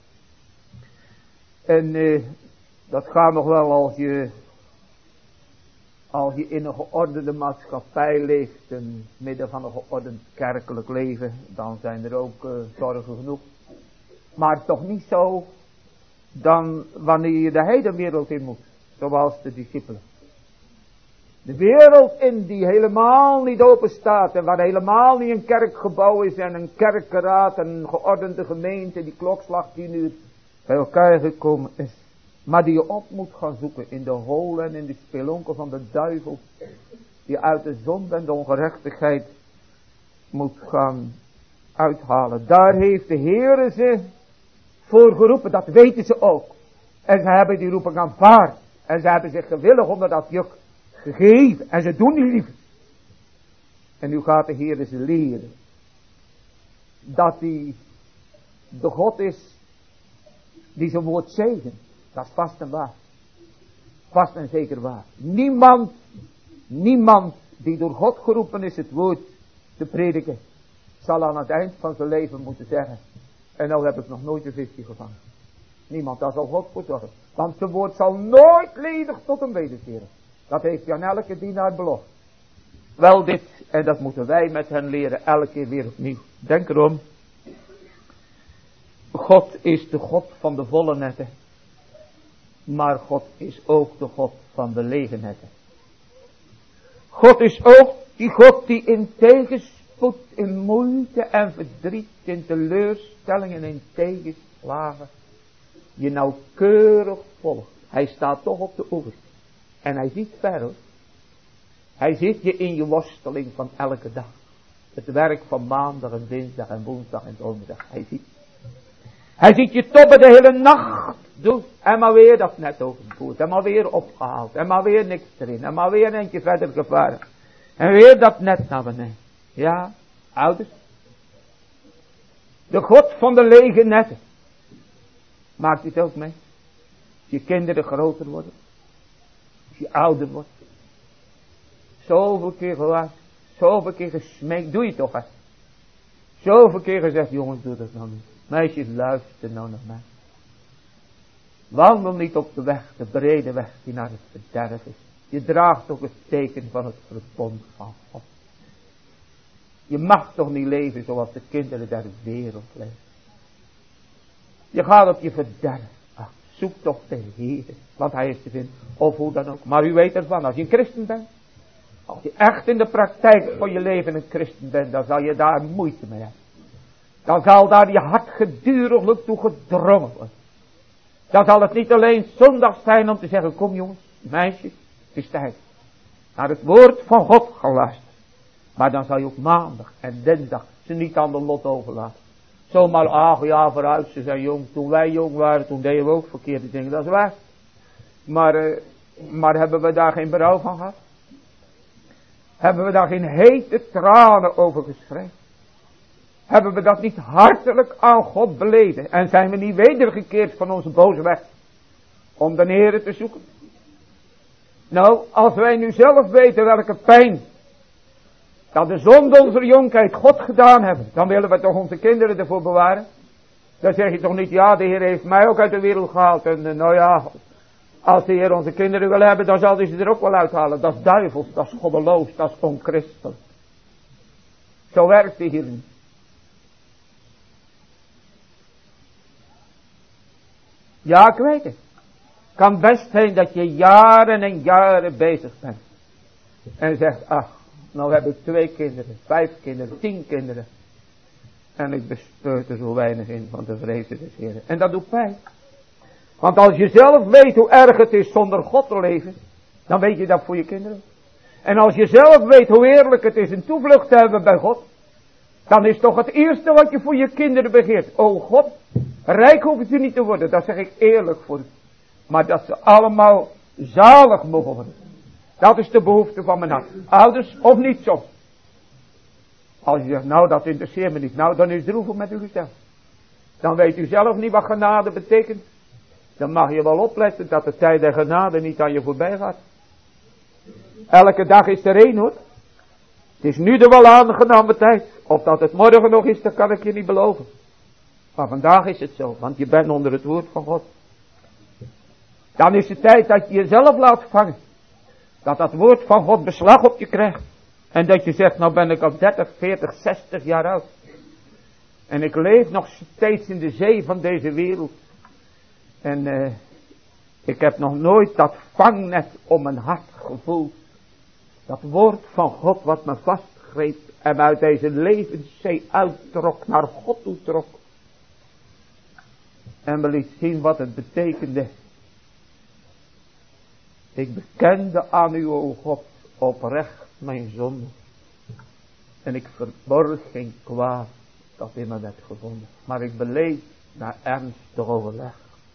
En uh, dat gaat nog wel als je, als je in een geordende maatschappij leeft, in het midden van een geordend kerkelijk leven, dan zijn er ook uh, zorgen genoeg. Maar toch niet zo dan wanneer je de hele wereld in moet, zoals de discipelen. De wereld in die helemaal niet open staat en waar helemaal niet een kerkgebouw is en een kerkenraad en een geordende gemeente die klokslag tien uur bij elkaar gekomen is. Maar die je op moet gaan zoeken in de holen en in de spelonken van de duivel. Die uit de zonde en de ongerechtigheid moet gaan uithalen. Daar heeft de Heere ze voor geroepen, dat weten ze ook. En ze hebben die roeping aanvaard. En ze hebben zich gewillig onder dat juk gegeven. En ze doen die liefde. En nu gaat de Heer ze leren. Dat hij de God is die zijn woord zegen. Dat is vast en waar. Vast en zeker waar. Niemand, niemand die door God geroepen is het woord te prediken, zal aan het eind van zijn leven moeten zeggen: en nou heb ik nog nooit een visje gevangen. Niemand, daar zal God voor zorgen. Want zijn woord zal nooit ledig tot hem wederkeren. Dat heeft hij aan elke dienaar beloofd. Wel dit, en dat moeten wij met hen leren, elke keer weer opnieuw. Denk erom. God is de God van de volle netten. Maar God is ook de God van de lege netten. God is ook die God die in tegenspoed, in moeite en verdriet, in teleurstellingen en in tegenslagen, je nauwkeurig volgt. Hij staat toch op de oever. En hij ziet verder. Hij ziet je in je worsteling van elke dag. Het werk van maandag en dinsdag en woensdag en donderdag. Hij ziet. Hij ziet je tobben de hele nacht doen. En maar weer dat net overvoerd. En maar weer opgehaald. En maar weer niks erin. En maar weer een eentje verder gevaren. En weer dat net naar beneden. Ja, ouders. De God van de lege netten. Maakt dit ook mee? Als je kinderen groter worden. Als je ouder wordt. Zoveel keer gewaard. Zoveel keer gesmeekt. Doe je toch hè. Zoveel keer gezegd. Jongens, doe dat nou niet. Meisjes, luister nou naar mij. Wandel niet op de weg. De brede weg die naar het verderf is. Je draagt toch het teken van het verbond van God. Je mag toch niet leven zoals de kinderen der wereld leven. Je gaat op je verderf. Ach, zoek toch de Heer. Want hij is te vinden. Of hoe dan ook. Maar u weet ervan. Als je een christen bent. Als je echt in de praktijk van je leven een christen bent. Dan zal je daar moeite mee hebben. Dan zal daar je hart geduriglijk toe gedrongen worden. Dan zal het niet alleen zondag zijn om te zeggen. Kom jongens, meisjes. Het is tijd. Naar het woord van God geluisterd. Maar dan zal je ook maandag en dinsdag ze niet aan de lot overlaten. Zomaar, ach ja, vooruit, ze zijn jong. Toen wij jong waren, toen deden we ook verkeerde dingen. Dat is waar. Maar, uh, maar hebben we daar geen berouw van gehad? Hebben we daar geen hete tranen over geschreven? Hebben we dat niet hartelijk aan God beleden? En zijn we niet wedergekeerd van onze boze weg? Om de Heere te zoeken? Nou, als wij nu zelf weten welke pijn dat de zonde onze jonkheid God gedaan hebben, dan willen we toch onze kinderen ervoor bewaren. Dan zeg je toch niet, ja, de Heer heeft mij ook uit de wereld gehaald. En uh, nou ja, als de Heer onze kinderen wil hebben, dan zal hij ze er ook wel uithalen. Dat is duivels, dat is goddeloos, dat is onchristelijk. Zo werkt de Heer niet. Ja, ik weet het. Kan best zijn dat je jaren en jaren bezig bent. En zegt, ach, nou heb ik twee kinderen, vijf kinderen, tien kinderen. En ik besteed er zo weinig in van de vreze des Heeren. En dat doet pijn. Want als je zelf weet hoe erg het is zonder God te leven, dan weet je dat voor je kinderen. En als je zelf weet hoe heerlijk het is een toevlucht te hebben bij God, dan is toch het eerste wat je voor je kinderen begeert. O God, rijk hoeven ze niet te worden, dat zeg ik eerlijk voor u. Maar dat ze allemaal zalig mogen worden. Dat is de behoefte van mijn hart. Ouders of niet zo. Als je zegt, nou dat interesseert me niet. Nou dan is het droevig met u zelf. Dan weet u zelf niet wat genade betekent. Dan mag je wel opletten dat de tijd der genade niet aan je voorbij gaat. Elke dag is er één hoor. Het is nu de wel aangename tijd. Of dat het morgen nog is, dat kan ik je niet beloven. Maar vandaag is het zo, want je bent onder het woord van God. Dan is het tijd dat je jezelf laat vangen. Dat dat woord van God beslag op je krijgt. En dat je zegt, nou ben ik al dertig, veertig, zestig jaar oud. En ik leef nog steeds in de zee van deze wereld. En uh, ik heb nog nooit dat vangnet om mijn hart gevoeld. Dat woord van God wat me vastgreep en me uit deze levenszee uittrok, naar God toe trok. En me liet zien wat het betekende. Ik bekende aan u, o God, oprecht mijn zonde. En ik verborg geen kwaad dat in me werd gevonden. Maar ik beleed naar ernstig overleg.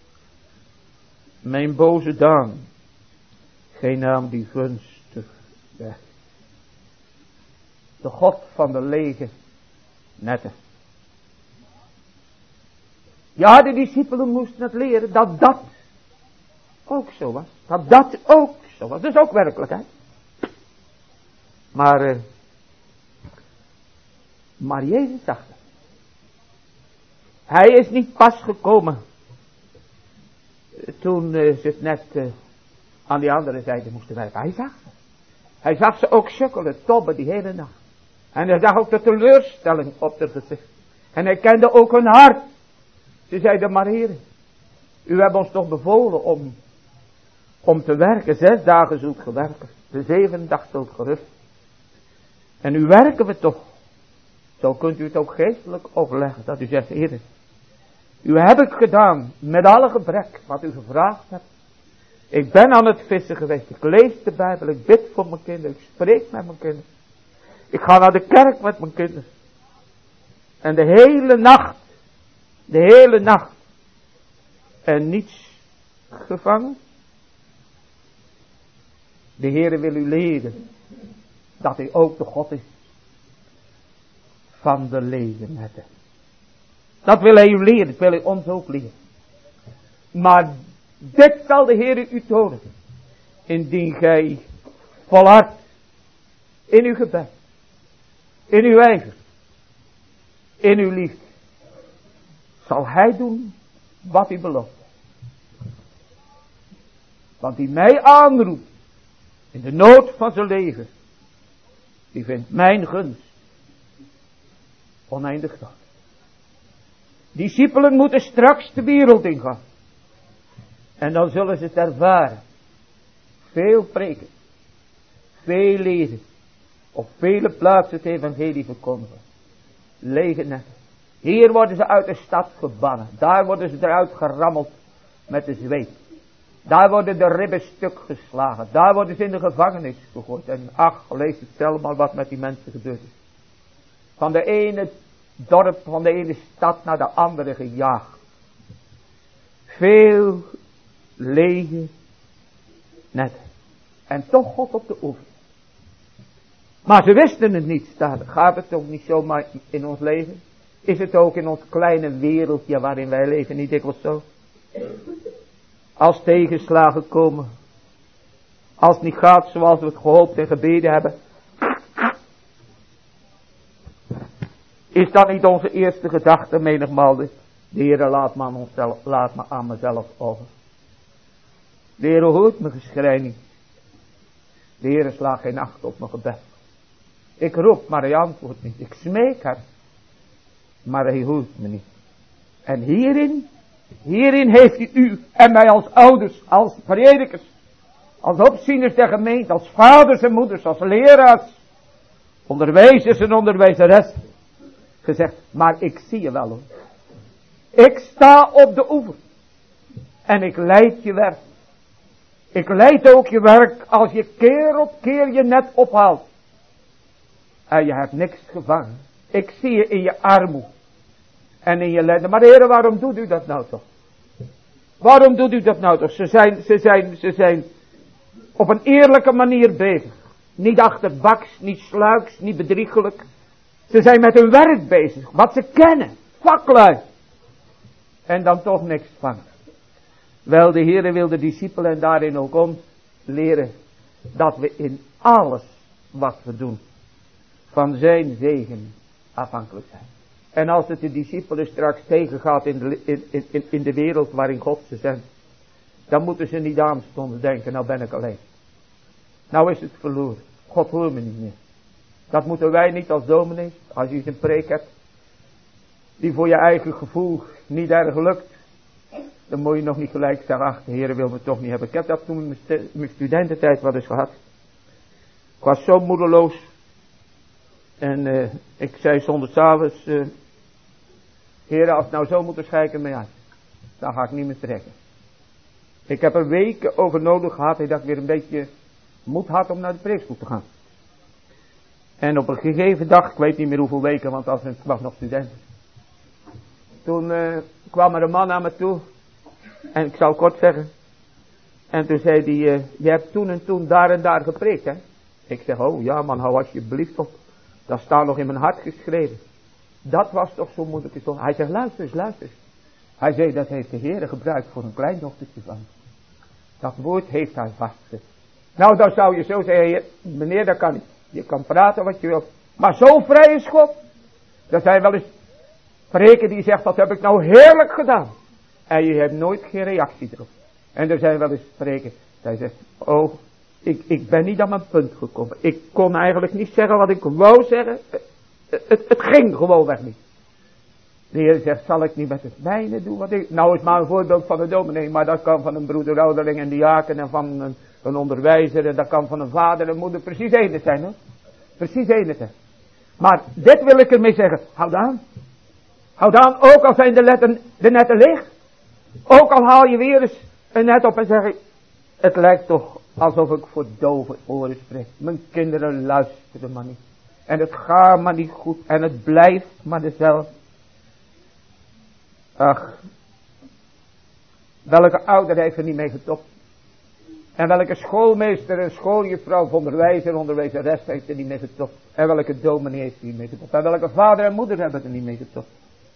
Mijn boze daan, geen naam die gunstig weg. De God van de lege netten. Ja, de discipelen moesten het leren dat dat ook zo was. Dat dat ook zo was. Dat is ook werkelijkheid. Maar, uh, maar Jezus zag het. Hij is niet pas gekomen toen uh, ze het net uh, aan die andere zijde moesten werken. Hij zag ze. Hij zag ze ook sukkelen, tobben die hele nacht. En hij zag ook de teleurstelling op haar gezicht. En hij kende ook hun hart. Ze zeiden, maar heren, u hebt ons toch bevolen om, om te werken. Zes dagen zult ge werken. De zevende dag zult gerust. En nu werken we toch. Zo kunt u het ook geestelijk overleggen. Dat u zegt, heren, u hebt het gedaan met alle gebrek wat u gevraagd hebt. Ik ben aan het vissen geweest. Ik lees de Bijbel. Ik bid voor mijn kinderen. Ik spreek met mijn kinderen. Ik ga naar de kerk met mijn kinderen. En de hele nacht. De hele nacht. En niets gevangen. De Heere wil u leren. Dat hij ook de God is. Van de levennetten. Dat wil hij u leren. Dat wil hij ons ook leren. Maar dit zal de Heer u tonen. Indien gij volhardt. In uw gebed. In uw ijver. In uw liefde. Zal hij doen wat hij belooft. Want die mij aanroept. In de nood van zijn leven. Die vindt mijn gunst. Oneindig groot. Discipelen moeten straks de wereld ingaan. En dan zullen ze het ervaren. Veel preken. Veel lezen. Op vele plaatsen het evangelie verkondigen. Lege netten. Hier worden ze uit de stad gebannen. Daar worden ze eruit gerammeld met de zweep. Daar worden de ribben stuk geslagen. Daar worden ze in de gevangenis gegooid. En ach, lees het zelf maar wat met die mensen gebeurd is. Van de ene dorp, van de ene stad naar de andere gejaagd. Veel lege netten. En toch God op de oever. Maar ze wisten het niet. Daar gaat het ook niet zomaar in ons leven. Is het ook in ons kleine wereldje waarin wij leven niet dikwijls zo? Als tegenslagen komen. Als het niet gaat zoals we het gehoopt en gebeden hebben. Is dat niet onze eerste gedachte menigmaal? De Heere, laat me aan onszelf, laat me aan mezelf over. De Heere hoort mijn geschrei niet. De Heere slaat geen acht op mijn gebed. Ik roep, maar hij antwoordt niet. Ik smeek hem, maar hij hoort me niet. En hierin, hierin heeft hij u en mij als ouders, als predikers, als opzieners der gemeente, als vaders en moeders, als leraars, onderwijzers en onderwijzeressen, gezegd, maar ik zie je wel hoor. Ik sta op de oever. En ik leid je werk. Ik leid ook je werk als je keer op keer je net ophaalt. En je hebt niks gevangen. Ik zie je in je armoede. En in je lijden. Maar Heere, waarom doet u dat nou toch? Waarom doet u dat nou toch? Ze zijn, ze zijn, ze zijn op een eerlijke manier bezig. Niet achterbaks, niet sluiks, niet bedriegelijk. Ze zijn met hun werk bezig. Wat ze kennen. Vaklui. En dan toch niks vangen. Wel, de Heere wil de discipelen en daarin ook ons leren. Dat we in alles wat we doen. Van zijn zegen afhankelijk zijn. En als het de discipelen straks tegengaat in de, in, in, in de wereld waarin God ze zendt. Dan moeten ze niet aanstonden denken, nou ben ik alleen. Nou is het verloren. God hoort me niet meer. Dat moeten wij niet als dominees. Als je een preek hebt. Die voor je eigen gevoel niet erg lukt. Dan moet je nog niet gelijk zeggen, ach de Heere wil me toch niet hebben. Ik heb dat toen in mijn, mijn studententijd wat eens gehad. Ik was zo moedeloos. En uh, ik zei zondagsavonds, uh, Heere, als het nou zo moet schijken me uit, dan ga ik niet meer trekken. Ik heb er weken over nodig gehad dat ik weer een beetje moed had om naar de preekstoel te gaan. En op een gegeven dag, ik weet niet meer hoeveel weken, want als ik was nog student. Toen uh, kwam er een man naar me toe, en ik zal kort zeggen. En toen zei hij, uh, je hebt toen en toen daar en daar gepreekt, hè? Ik zeg, oh ja man, hou alsjeblieft op. Dat staat nog in mijn hart geschreven. Dat was toch zo moeilijk. Hij zegt, luister eens, luister eens. Hij zei, dat heeft de Heere gebruikt voor een kleindochtertje van. Dat woord heeft hij vastgezet. Nou, dan zou je zo zeggen, meneer, dat kan niet. Je kan praten wat je wilt. Maar zo vrij is God. Er zijn wel eens preken die zegt, dat heb ik nou heerlijk gedaan. En je hebt nooit geen reactie erop. En er zijn wel eens preken, die zegt, oh, ik, ik ben niet aan mijn punt gekomen. Ik kon eigenlijk niet zeggen wat ik wou zeggen. Het, het, het ging gewoon weg niet. De Heer zegt, zal ik niet met het mijne doen wat ik... Nou is maar een voorbeeld van een dominee, maar dat kan van een broeder, ouderling en diaken en van een, een onderwijzer. En dat kan van een vader en moeder. Precies enig zijn hoor. Precies enig zijn. Maar dit wil ik ermee zeggen. Houd aan. Houd aan, ook al zijn de, letten, de netten leeg. Ook al haal je weer eens een net op en zeg ik... Het lijkt toch alsof ik voor dove oren spreek. Mijn kinderen luisteren maar niet. En het gaat maar niet goed. En het blijft maar dezelfde. Ach. Welke ouder heeft er niet mee getopt? En welke schoolmeester en schooljuffrouw of onderwijzer en onderwijzeres heeft er niet mee getopt? En welke dominee heeft er niet mee getopt? En welke vader en moeder hebben er niet mee getopt?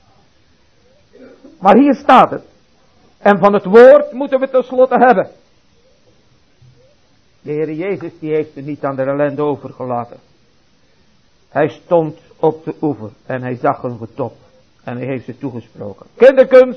Maar hier staat het. En van het woord moeten we tenslotte hebben. De Heer Jezus die heeft er niet aan de ellende overgelaten. Hij stond op de oever en hij zag hun getop. En hij heeft ze toegesproken. Kinderkens.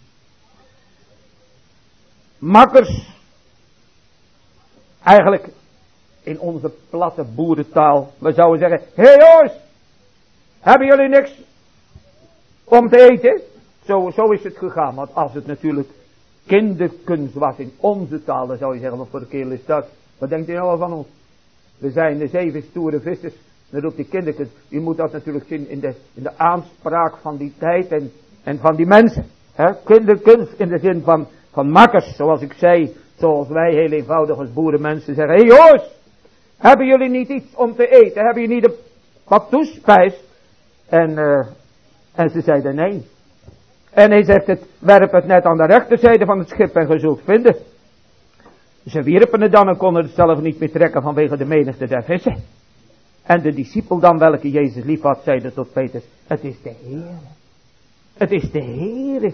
Makkers. Eigenlijk in onze platte boerentaal. We zouden zeggen. Hé hey jongens. Hebben jullie niks om te eten? Zo, zo is het gegaan. Want als het natuurlijk kinderkens was in onze taal. Dan zou je zeggen. Wat voor een kerel is dat? Wat denkt u nou al van ons? We zijn de zeven stoere vissers. Dan roept die kinderkens. U moet dat natuurlijk zien in de, in de aanspraak van die tijd en, en van die mensen. He? Kinderkens in de zin van, van makkers. Zoals ik zei. Zoals wij heel eenvoudig als boerenmensen zeggen. Hé hey jongens. Hebben jullie niet iets om te eten? Hebben jullie niet wat toespijs? En, uh, en ze zeiden nee. En hij zegt het. Werp het net aan de rechterzijde van het schip en ge zult vinden. Ze wierpen het dan en konden het zelf niet meer trekken vanwege de menigte der vissen. En de discipel dan, welke Jezus lief had, zeide tot Petrus, het is de Heer. Het is de Heer.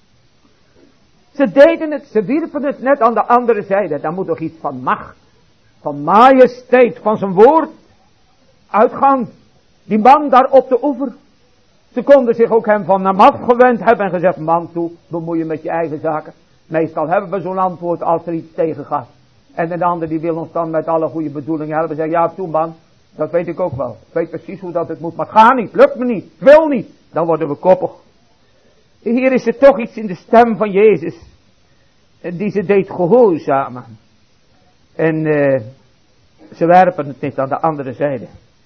Ze deden het, ze wierpen het net aan de andere zijde. Daar moet toch iets van macht, van majesteit, van zijn woord uitgaan. Die man daar op de oever. Ze konden zich ook hem van hem afgewend hebben en gezegd, man toe, bemoei je met je eigen zaken. Meestal hebben we zo'n antwoord als er iets tegen gaat. En een ander die wil ons dan met alle goede bedoelingen helpen. Zeggen, ja toe man, dat weet ik ook wel. Ik weet precies hoe dat het moet, maar het gaat niet, lukt me niet, ik wil niet. Dan worden we koppig. Hier is er toch iets in de stem van Jezus. Die ze deed gehoorzamen. En uh, ze werpen het niet aan de andere zijde.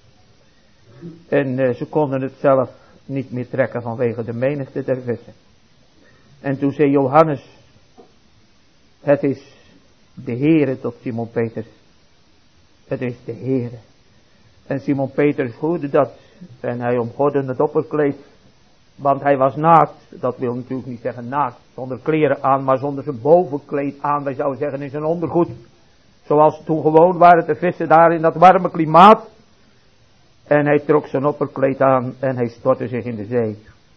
En uh, ze konden het zelf niet meer trekken vanwege de menigte der vissen. En toen zei Johannes, het is de Heere tot Simon Petrus. Het is de Heere. En Simon Petrus hoorde dat. En hij omgordde het opperkleed. Want hij was naakt. Dat wil natuurlijk niet zeggen naakt. Zonder kleren aan, maar zonder zijn bovenkleed aan. Wij zouden zeggen in zijn ondergoed. Zoals ze toen gewoon waren te vissen daar in dat warme klimaat. En hij trok zijn opperkleed aan en hij stortte zich in de zee.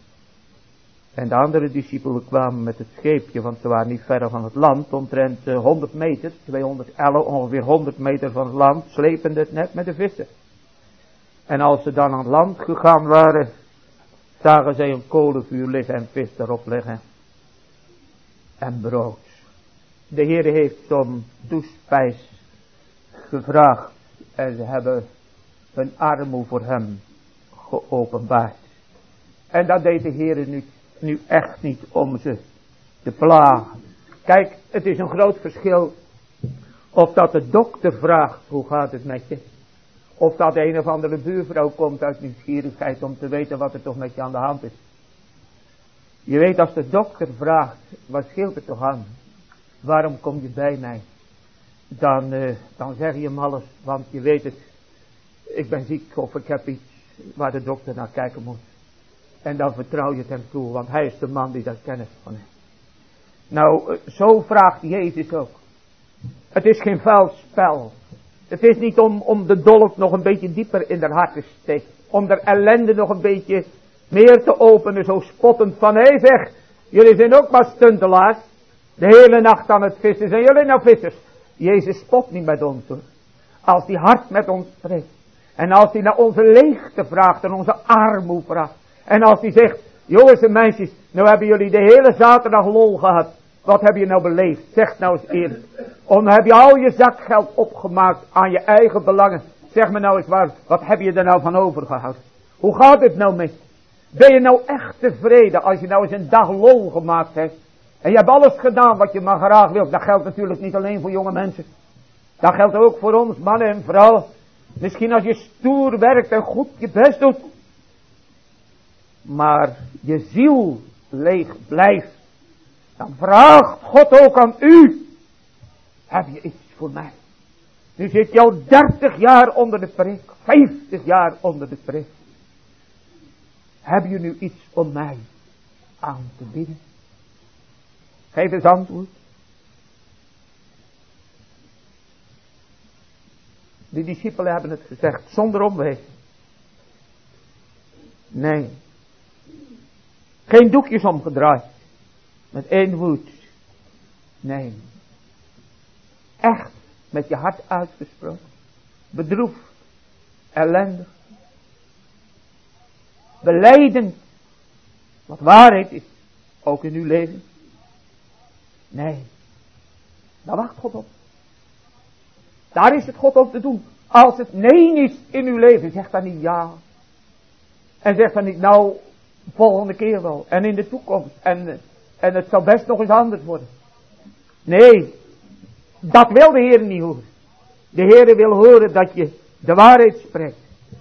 En de andere discipelen kwamen met het scheepje, want ze waren niet verder van het land, omtrent honderd meter, tweehonderdelf, ongeveer honderd meter van het land, slepende het net met de vissen. En als ze dan aan het land gegaan waren, zagen zij een kolenvuur liggen en vis erop liggen. En brood. De Heer heeft om toespijs gevraagd en ze hebben hun armoe voor hem geopenbaard. En dat deed de Heer nu, nu echt niet om ze te plagen. Kijk, het is een groot verschil of dat de dokter vraagt, hoe gaat het met je? Of dat een of andere buurvrouw komt uit nieuwsgierigheid om te weten wat er toch met je aan de hand is. Je weet, als de dokter vraagt, wat scheelt er toch aan? Waarom kom je bij mij? Dan, uh, dan zeg je hem alles, want je weet het. Ik ben ziek of ik heb iets waar de dokter naar kijken moet. En dan vertrouw je het hem toe, want hij is de man die daar kennis van heeft. Nou, zo vraagt Jezus ook. Het is geen vuil spel. Het is niet om, om de dolk nog een beetje dieper in haar hart te steken. Om de ellende nog een beetje meer te openen, zo spottend van, hé hey zeg, jullie zijn ook maar stuntelaars. De hele nacht aan het vissen, zijn jullie nou vissers? Jezus spot niet met ons hoor. Als hij hard met ons spreekt. En als hij naar onze leegte vraagt en onze armoe vraagt. En als hij zegt, jongens en meisjes, nou hebben jullie de hele zaterdag lol gehad. Wat heb je nou beleefd? Zeg nou eens eerlijk. Om heb je al je zakgeld opgemaakt aan je eigen belangen. Zeg me nou eens waar, wat heb je er nou van overgehouden? Hoe gaat het nou met je? Ben je nou echt tevreden als je nou eens een dag lol gemaakt hebt? En je hebt alles gedaan wat je maar graag wilt. Dat geldt natuurlijk niet alleen voor jonge mensen. Dat geldt ook voor ons, mannen en vrouwen. Misschien als je stoer werkt en goed je best doet. Maar je ziel leeg blijft. Dan vraagt God ook aan u. Heb je iets voor mij? Nu zit je al dertig jaar onder de preek. vijftig jaar onder de preek. Heb je nu iets om mij aan te bieden? Geef eens antwoord. De discipelen hebben het gezegd zonder omwegen. Nee. Geen doekjes omgedraaid. Met één woord. Nee. Echt met je hart uitgesproken. Bedroefd. Ellendig. Belijdend. Wat waarheid is. Ook in uw leven. Nee. Daar wacht God op. Daar is het God op te doen. Als het nee is in uw leven, zeg dan niet ja. En zeg dan niet nou, volgende keer wel. En in de toekomst. En, en het zal best nog eens anders worden. Nee. Dat wil de Heer niet horen. De Heer wil horen dat je de waarheid spreekt.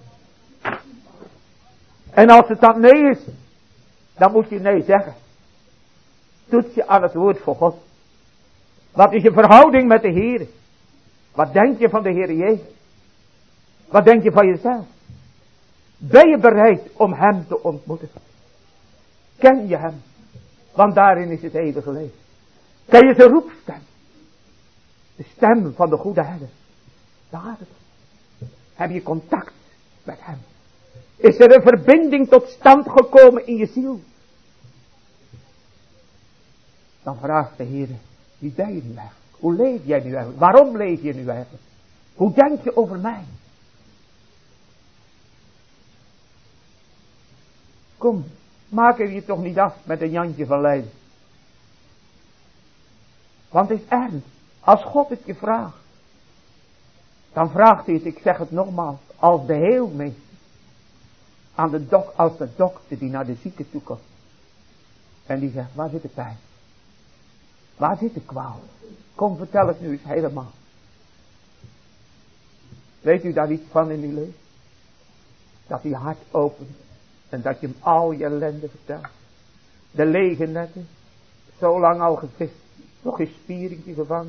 En als het dan nee is, dan moet je nee zeggen. Toets je aan het woord voor God. Wat is je verhouding met de Heer? Wat denk je van de Heer Jezus? Wat denk je van jezelf? Ben je bereid om Hem te ontmoeten? Ken je Hem? Want daarin is het eeuwige leven. Ken je zijn roepstem? De stem van de goede herder. Daar gaat het om. Heb je contact met Hem? Is er een verbinding tot stand gekomen in je ziel? Dan vraagt de Heer, wie ben je nu eigenlijk? Hoe leef jij nu eigenlijk? Waarom leef je nu eigenlijk? Hoe denk je over mij? Kom, maak er je toch niet af met een Jantje van Leiden. Want het is ernst. Als God het je vraagt. Dan vraagt hij het, ik zeg het nogmaals, als de heelmeester. Aan de dok, als de dokter die naar de zieke toe komt. En die zegt, waar zit de pijn? Waar zit de kwaal? Kom, vertel het nu eens helemaal. Weet u daar iets van in uw leven? Dat hij hart opent. En dat je hem al je ellende vertelt. De lege netten. Zo lang al gevist. Nog geen spieringje gevangen.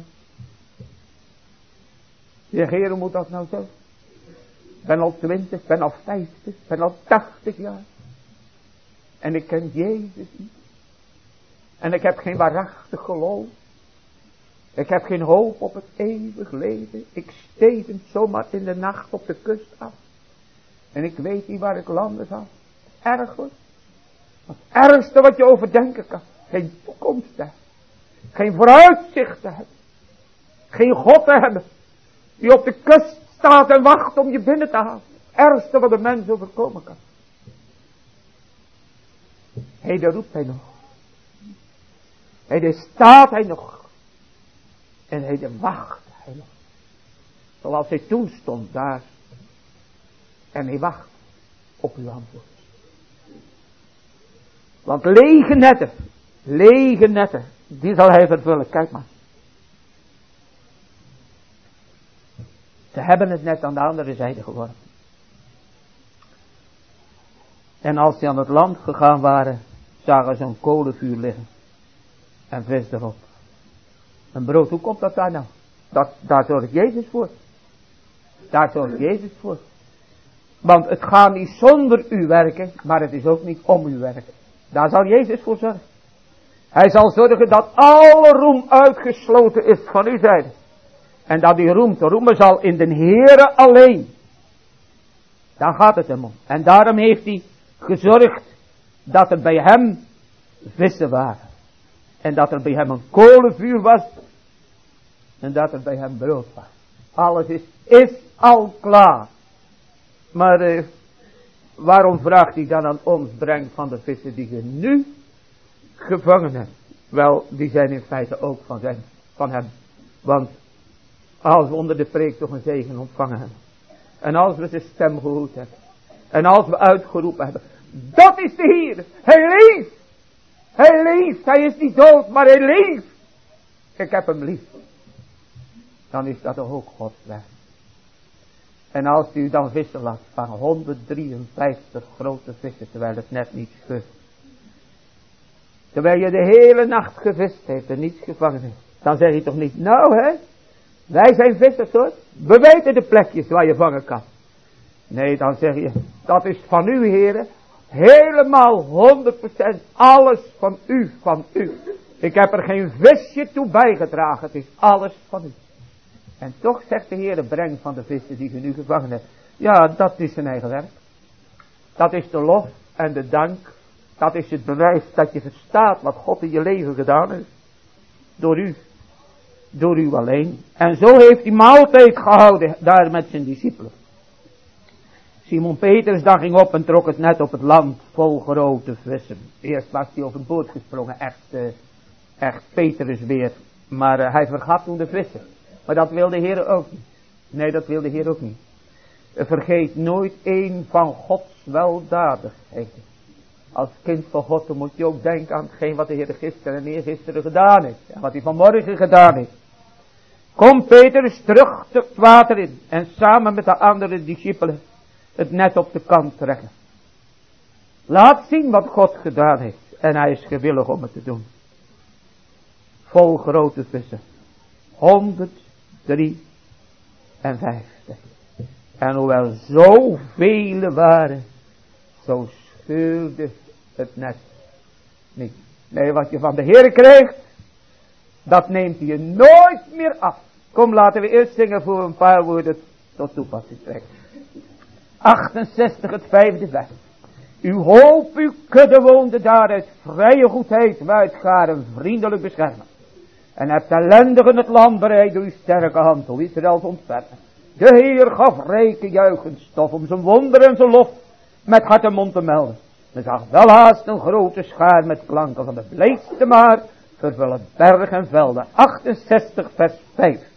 Je Heer, hoe moet dat nou zo? Ik ben al twintig, ik ben al vijftig, ik ben al tachtig jaar. En ik ken Jezus niet. En ik heb geen waarachtig geloof. Ik heb geen hoop op het eeuwig leven. Ik steven zomaar in de nacht op de kust af. En ik weet niet waar ik landen zal. Ergelijk. Het ergste wat je overdenken kan. Geen toekomst te hebben. Geen vooruitzicht te hebben. Geen God te hebben. Die op de kust staat en wacht om je binnen te halen. Het ergste wat een mens overkomen kan. Hé, daar roept hij nog. Hé, daar staat hij nog. En hé, daar wacht hij nog. Zoals hij toen stond daar. En hij wacht op uw antwoord. Want lege netten, lege netten, die zal hij vervullen. Kijk maar. Ze hebben het net aan de andere zijde geworpen. En als ze aan het land gegaan waren, zagen ze een kolenvuur liggen. En vis erop. Een brood, hoe komt dat daar nou? Dat, daar zorgt Jezus voor. Daar zorgt Jezus voor. Want het gaat niet zonder u werken, maar het is ook niet om u werken. Daar zal Jezus voor zorgen. Hij zal zorgen dat alle roem uitgesloten is van uw zijde. En dat die roem te roemen zal in de Heere alleen. Daar gaat het hem om. En daarom heeft hij gezorgd dat er bij hem vissen waren. En dat er bij hem een kolenvuur was. En dat er bij hem brood was. Alles is, is al klaar. Maar eh, waarom vraagt hij dan aan ons, breng van de vissen die je nu gevangen hebt? Wel, die zijn in feite ook van, zijn, van hem. Want als we onder de preek toch een zegen ontvangen hebben. En als we zijn stem gehoord hebben. En als we uitgeroepen hebben. Dat is de Heer. Hij leeft. Hij leeft. Hij is niet dood, maar hij leeft. Ik heb hem lief. Dan is dat ook Gods weg. En als u dan vissen laat van honderddrieënvijftig grote vissen, terwijl het net niet schudt. Terwijl je de hele nacht gevist heeft en niets gevangen heeft. Dan zeg je toch niet, nou hè, wij zijn vissers hoor. We weten de plekjes waar je vangen kan. Nee, dan zeg je, dat is van u heren. Helemaal honderd procent alles van u, van u. Ik heb er geen visje toe bijgedragen, het is alles van u. En toch zegt de Heer, breng van de vissen die je nu gevangen hebt. Ja, dat is zijn eigen werk. Dat is de lof en de dank. Dat is het bewijs dat je verstaat wat God in je leven gedaan heeft. Door u. Door u alleen. En zo heeft hij maaltijd gehouden daar met zijn discipelen. Simon Petrus dan ging op en trok het net op het land vol grote vissen. Eerst was hij overboord gesprongen, echt, uh, echt Petrus weer. Maar uh, hij vergat toen de vissen. Maar dat wil de Heer ook niet. Nee, dat wil de Heer ook niet. Vergeet nooit één van Gods weldadigheden. Als kind van God, dan moet je ook denken aan hetgeen wat de Heer gisteren en eergisteren gedaan heeft. En wat hij vanmorgen gedaan heeft. Kom Petrus terug het water in. En samen met de andere discipelen het net op de kant trekken. Laat zien wat God gedaan heeft. En hij is gewillig om het te doen. Vol grote vissen. honderd drie en vijftig. En hoewel zoveel waren, zo scheurde het net niet. Nee, wat je van de Heer krijgt, dat neemt hij je nooit meer af. Kom, laten we eerst zingen voor een paar woorden tot toepassing trekken. achtenzestig, het vijfde vers. Uw hoop, uw kudde woonde daar uit vrije goedheid, uitgaren, vriendelijk beschermen. En hebt ellendigen het land bereid door uw sterke hand, o Israëls ontfermen. De Heer gaf rijke juichenstof om zijn wonder en zijn lof met hart en mond te melden. Men zag wel haast een grote schaar met klanken van de blijste maar vervullen berg en velden. achtenzestig vers vijf.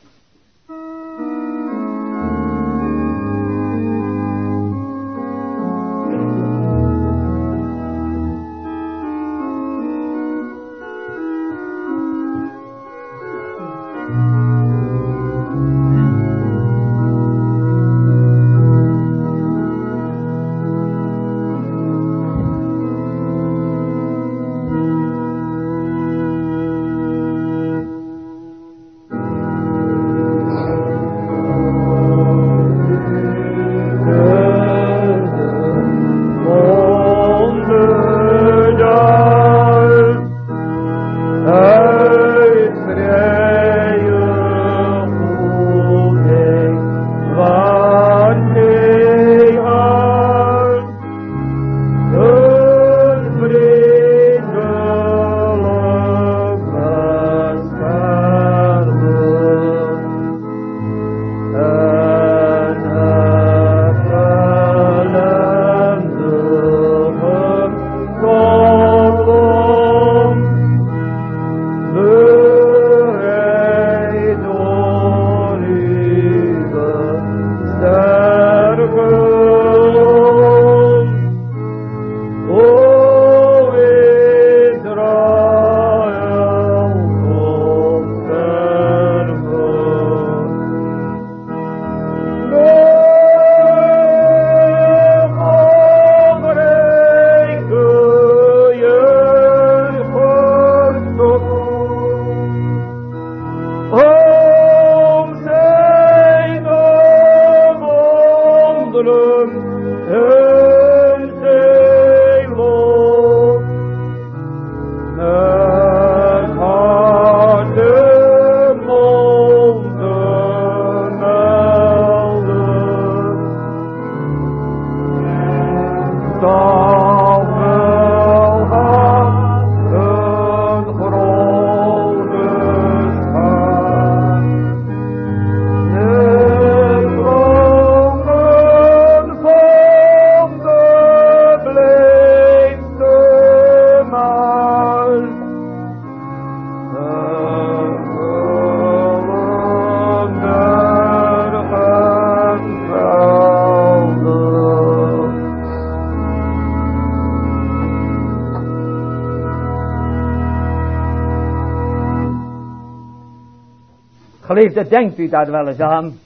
Geliefde, denkt u daar wel eens aan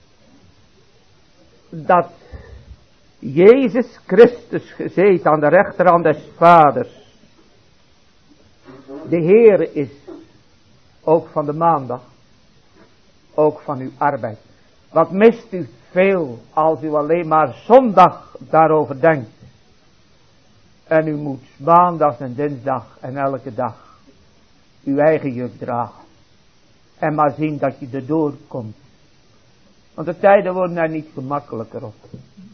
dat Jezus Christus gezeten aan de rechterhand des Vaders de Heer is, ook van de maandag, ook van uw arbeid. Wat mist u veel als u alleen maar zondag daarover denkt. En u moet maandag en dinsdag en elke dag uw eigen juk dragen. En maar zien dat je erdoor komt. Want de tijden worden daar niet gemakkelijker op.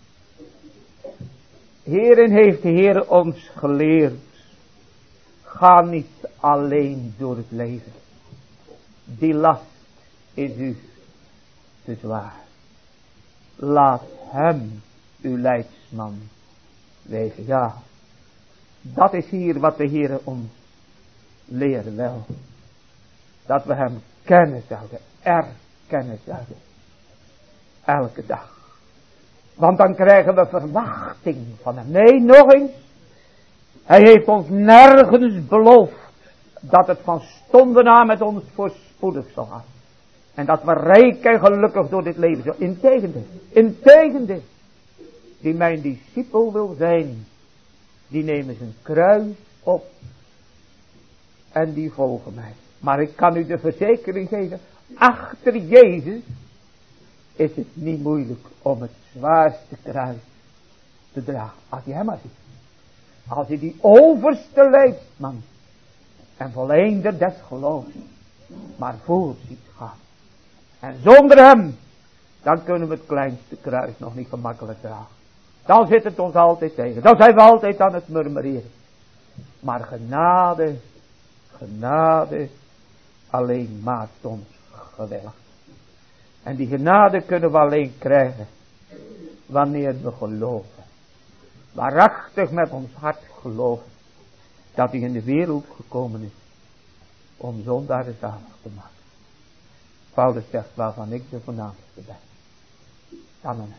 Hierin heeft de Heer ons geleerd. Ga niet alleen door het leven. Die last is u te zwaar. Laat hem uw leidsman wezen. Ja, dat is hier wat de Heer ons leren wel. Dat we hem kennen zouden, erkennen zouden. Elke dag. Want dan krijgen we verwachting van hem. Nee, nog eens. Hij heeft ons nergens beloofd dat het van stonden aan met ons voorspoedig zal gaan. En dat we rijk en gelukkig door dit leven zullen. Integendeel, integendeel. Die mijn discipel wil zijn, die nemen zijn kruis op en die volgen mij. Maar ik kan u de verzekering geven, achter Jezus is het niet moeilijk om het zwaarste kruis te dragen. Als je hem maar ziet. Als je die overste leidsman en volleender des geloofs maar voor ziet gaan. En zonder hem, dan kunnen we het kleinste kruis nog niet gemakkelijk dragen. Dan zit het ons altijd tegen. Dan zijn we altijd aan het murmureren. Maar genade, genade alleen maakt ons gewillig. En die genade kunnen we alleen krijgen wanneer we geloven. waarachtig met ons hart geloven dat hij in de wereld gekomen is om zondaren zalig te maken. Paulus zegt waarvan ik de voornaamste ben. Amen.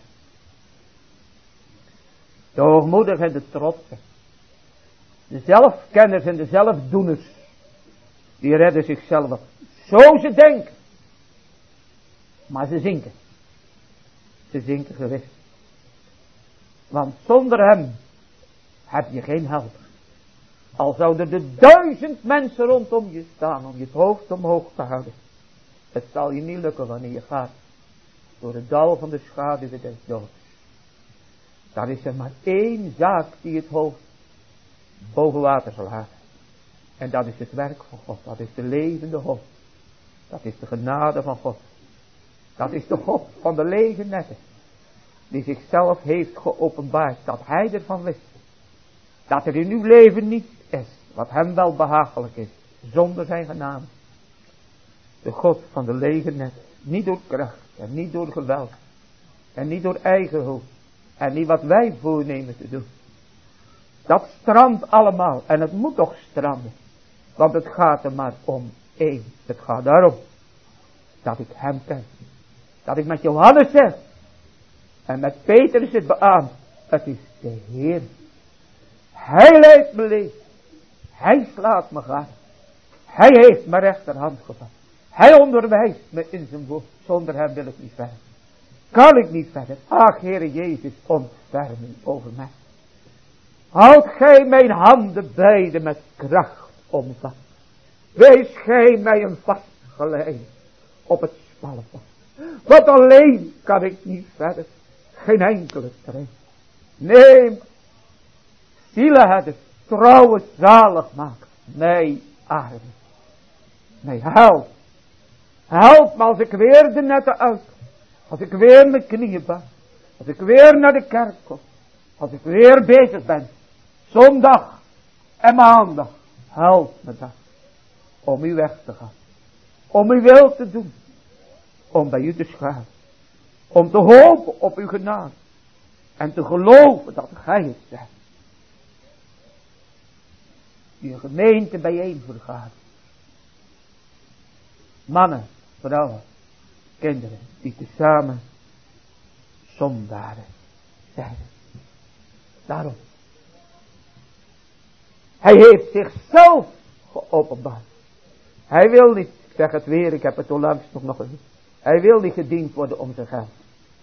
De hoogmoedigen en de trotsen, de zelfkenners en de zelfdoeners, die redden zichzelf op. Zo ze denken. Maar ze zinken. Ze zinken gewist. Want zonder hem heb je geen helper. Al zouden er duizend mensen rondom je staan om je het hoofd omhoog te houden. Het zal je niet lukken wanneer je gaat door het dal van de schaduw des doods. Dan is er maar één zaak die het hoofd boven water zal houden. En dat is het werk van God. Dat is de levende God. Dat is de genade van God. Dat is de God van de lege netten. Die zichzelf heeft geopenbaard. Dat hij ervan wist. Dat er in uw leven niet is wat hem wel behagelijk is. Zonder zijn genade. De God van de lege netten. Niet door kracht. En niet door geweld. En niet door eigen hoofd. En niet wat wij voornemen te doen. Dat strandt allemaal. En het moet toch stranden. Want het gaat er maar om één. Het gaat daarom. Dat ik hem ken. Dat ik met Johannes zeg. En met Petrus het beaamt. Het is de Heer. Hij leidt me leven. Hij slaat me gaan. Hij heeft mijn rechterhand gevat. Hij onderwijst me in zijn woord. Zonder hem wil ik niet verder. Kan ik niet verder. Ach, Heere Jezus, ontferming over mij. Houd gij mijn handen beide met kracht omvat. Wees gij mij een vastgeleid op het spalpad. Want alleen kan ik niet verder. Geen enkele trein. Neem, zieleherder, trouwe zalig maken. Nee, arme. Nee, help. Help me als ik weer de netten uit. Als ik weer mijn knieën buig. Als ik weer naar de kerk kom. Als ik weer bezig ben. Zondag en maandag. Help me dan. Om u weg te gaan. Om uw wil te doen. Om bij u te schuilen. Om te hopen op uw genade. En te geloven dat gij het bent. Die gemeente bijeen vergaat. Mannen, vrouwen, kinderen. Die tezamen zondaren zijn. Daarom. Hij heeft zichzelf geopenbaard. Hij wil niet, ik zeg het weer, ik heb het onlangs nog nog gezien. Hij wil niet gediend worden om zijn geld.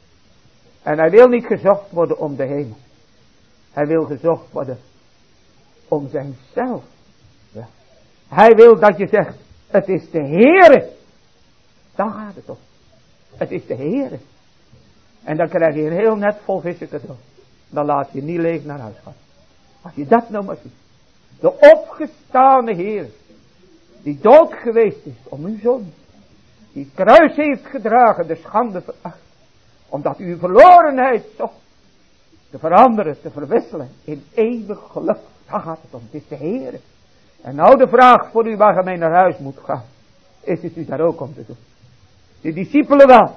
En hij wil niet gezocht worden om de hemel. Hij wil gezocht worden om zijnzelf. Ja. Hij wil dat je zegt, het is de Heere. Dan gaat het toch. Het is de Heere. En dan krijg je een heel net vol vissen cadeau. Dan laat je niet leeg naar huis gaan. Als je dat nou maar ziet. De opgestane Heer. Die dood geweest is om uw zoon. Die kruis heeft gedragen, de schande veracht. Omdat u uw verlorenheid zocht te veranderen, te verwisselen in eeuwig geluk. Daar gaat het om. Het is de Heer. En nou de vraag voor u waar je mee naar huis moet gaan. Is het u daar ook om te doen? De discipelen wel.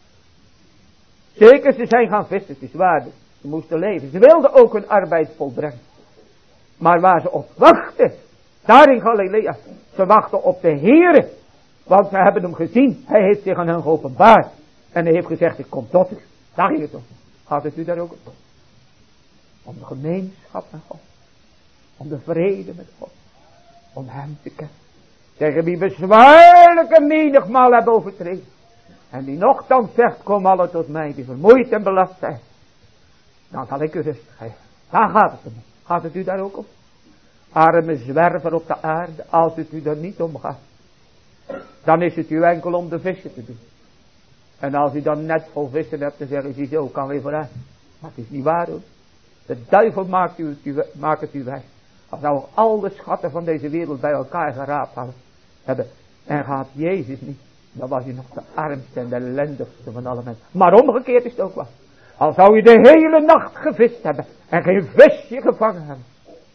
Zeker, ze zijn gaan vissen, het is waar. Ze moesten leven. Ze wilden ook hun arbeid volbrengen. Maar waar ze op wachten, daar in Galilea, ze wachten op de Heere. Want ze hebben hem gezien. Hij heeft zich aan hen geopenbaard. En hij heeft gezegd, ik kom tot u. Daar ging het om. Gaat het u daar ook op? Om de gemeenschap met God. Om de vrede met God. Om hem te kennen. Tegen wie bezwaarlijke menigmaal hebben overtreden. En die nochtans zegt, kom alle tot mij die vermoeid en belast zijn. Dan zal ik u rust geven. Daar gaat het om. Gaat het u daar ook om? Arme zwerver op de aarde, als het u er niet om gaat. Dan is het u enkel om de vissen te doen. En als u dan net vol vissen hebt, dan zeggen ze zo, kan weer vooruit. Maar het is niet waar hoor. De duivel maakt, u, u, maakt het u weg. Als nou al de schatten van deze wereld bij elkaar geraapt hadden, hebben. En gaat Jezus niet. Dan was u nog de armste en de ellendigste van alle mensen. Maar omgekeerd is het ook wel. Al zou u de hele nacht gevist hebben. En geen visje gevangen hebben.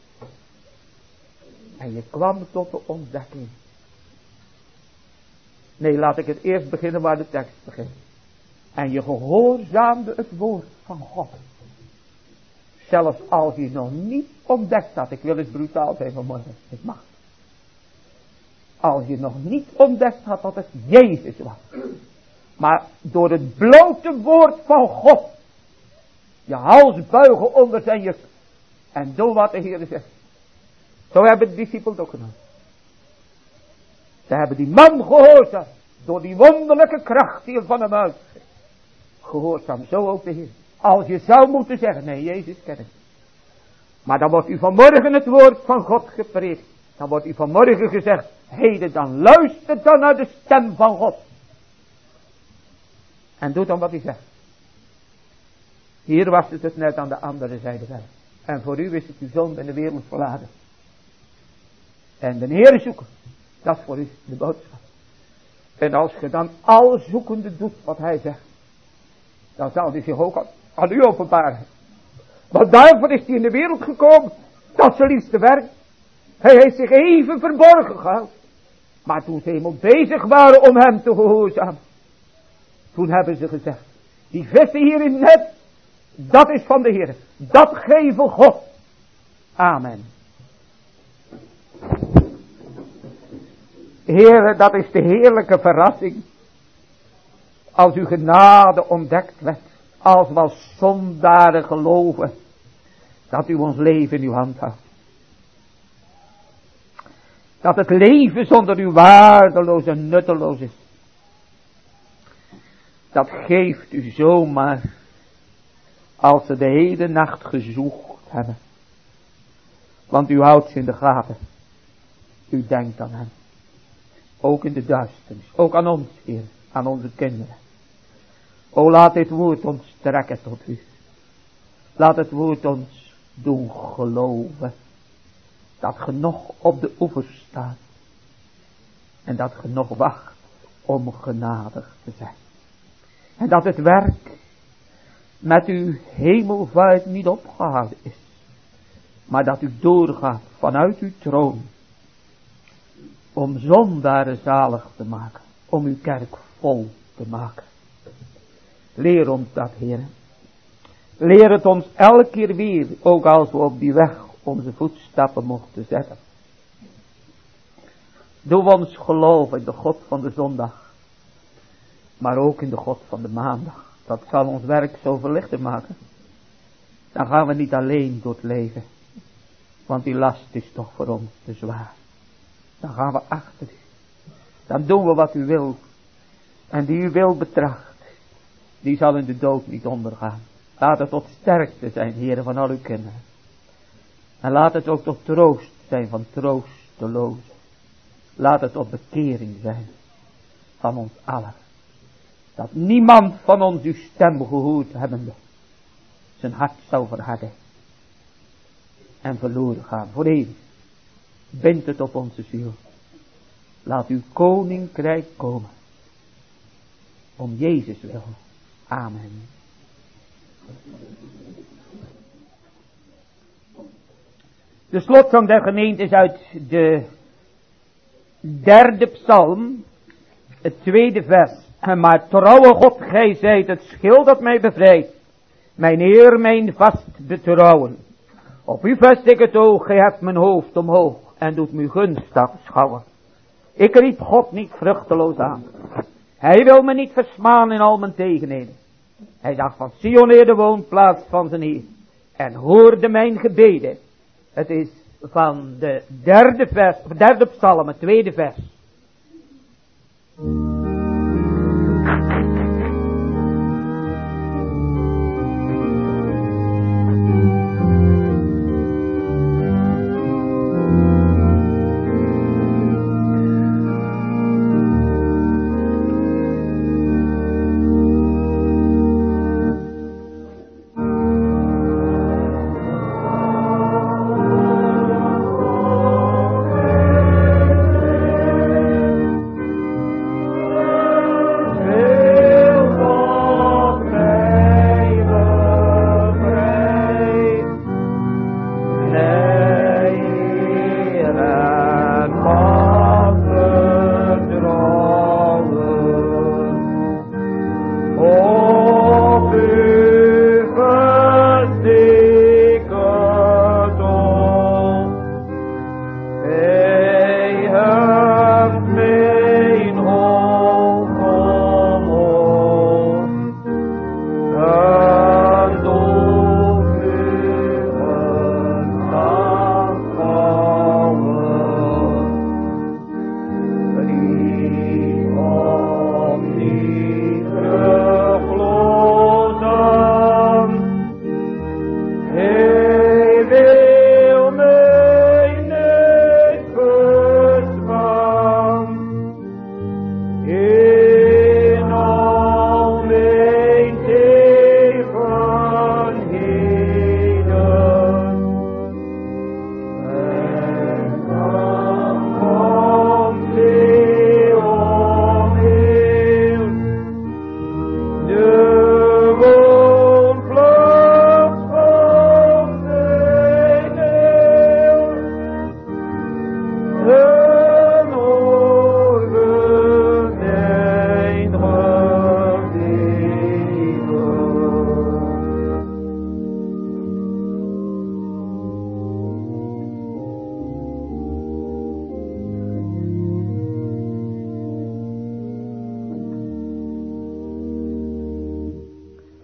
En je kwam tot de ontdekking. Nee, laat ik het eerst beginnen waar de tekst begint. En je gehoorzaamde het woord van God. Zelfs als je nog niet ontdekt had, ik wil eens brutaal zijn vanmorgen, het mag. Als je nog niet ontdekt had dat het Jezus was. Maar door het blote woord van God. Je hals buigen onder zijn juk. En doen wat de Heer zegt. Zo hebben de discipelen het ook gedaan. Ze hebben die man gehoorzaam. Door die wonderlijke kracht die er van hem uit. Gehoorzaam, zo ook de Heer. Als je zou moeten zeggen, nee, Jezus ken ik. Maar dan wordt u vanmorgen het woord van God gepreekt. Dan wordt u vanmorgen gezegd, heden dan luister dan naar de stem van God. En doe dan wat hij zegt. Hier was het het net aan de andere zijde wel. En voor u is het uw zonde in de wereld verladen. En de Heer zoeken. Dat is voor u de boodschap. En als je dan al zoekende doet wat hij zegt. Dan zal hij zich ook aan, aan u openbaren. Want daarvoor is hij in de wereld gekomen. Dat is zijn liefste werk. Hij heeft zich even verborgen gehouden. Maar toen ze helemaal bezig waren om hem te gehoorzamen. Toen hebben ze gezegd. Die vissen hier in het net. Dat is van de Heer. Dat geven God. Amen. Heere, dat is de heerlijke verrassing. Als uw genade ontdekt werd. Als we als zondaren geloven. Dat u ons leven in uw hand houdt. Dat het leven zonder u waardeloos en nutteloos is. Dat geeft u zomaar. Als ze de hele nacht gezocht hebben. Want u houdt ze in de gaten. U denkt aan hen. Ook in de duisternis. Ook aan ons, Heer. Aan onze kinderen. O, laat dit woord ons trekken tot u. Laat het woord ons doen geloven. Dat ge nog op de oevers staat. En dat ge nog wacht om genadig te zijn. En dat het werk met uw hemelvaart niet opgehouden is. Maar dat u doorgaat vanuit uw troon. Om zondaren zalig te maken. Om uw kerk vol te maken. Leer ons dat, Heer. Leer het ons elke keer weer. Ook als we op die weg onze voetstappen mochten zetten. Doe ons geloven in de God van de zondag. Maar ook in de God van de maandag. Dat zal ons werk zo verlichter maken. Dan gaan we niet alleen door het leven. Want die last is toch voor ons te zwaar. Dan gaan we achter u. Dan doen we wat u wilt. En die u wil betracht. Die zal in de dood niet ondergaan. Laat het tot sterkte zijn, Heere, van al uw kinderen. En laat het ook tot troost zijn van troostelozen. Laat het tot bekering zijn van ons allen. Dat niemand van ons uw stem gehoord hebbende zijn hart zou verharden. En verloren gaan voor eeuwig. Bind het op onze ziel. Laat uw koninkrijk komen. Om Jezus wil. Amen. De slotzang der gemeente is uit de derde psalm. Het tweede vers. Maar trouwe God, gij zijt het schild dat mij bevrijdt. Mijn Heer, mijn vast betrouwen. Op u vest ik het oog, gij hebt mijn hoofd omhoog. En doet mijn gunst afschouwen. Ik riep God niet vruchteloos aan. Hij wil me niet versmaan in al mijn tegenheden. Hij zag van Sion neer de woonplaats van zijn Heer. En hoorde mijn gebeden. Het is van de derde vers, derde psalm, het tweede vers.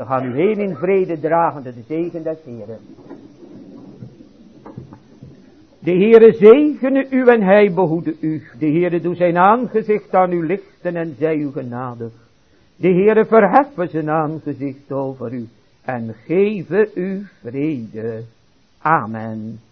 We gaan u heen in vrede dragende de zegen des Heeren. De Heere zegene u en hij behoede u. De Heere doe zijn aangezicht aan u lichten en zij u genadig. De Heere verheffen zijn aangezicht over u en geven u vrede. Amen.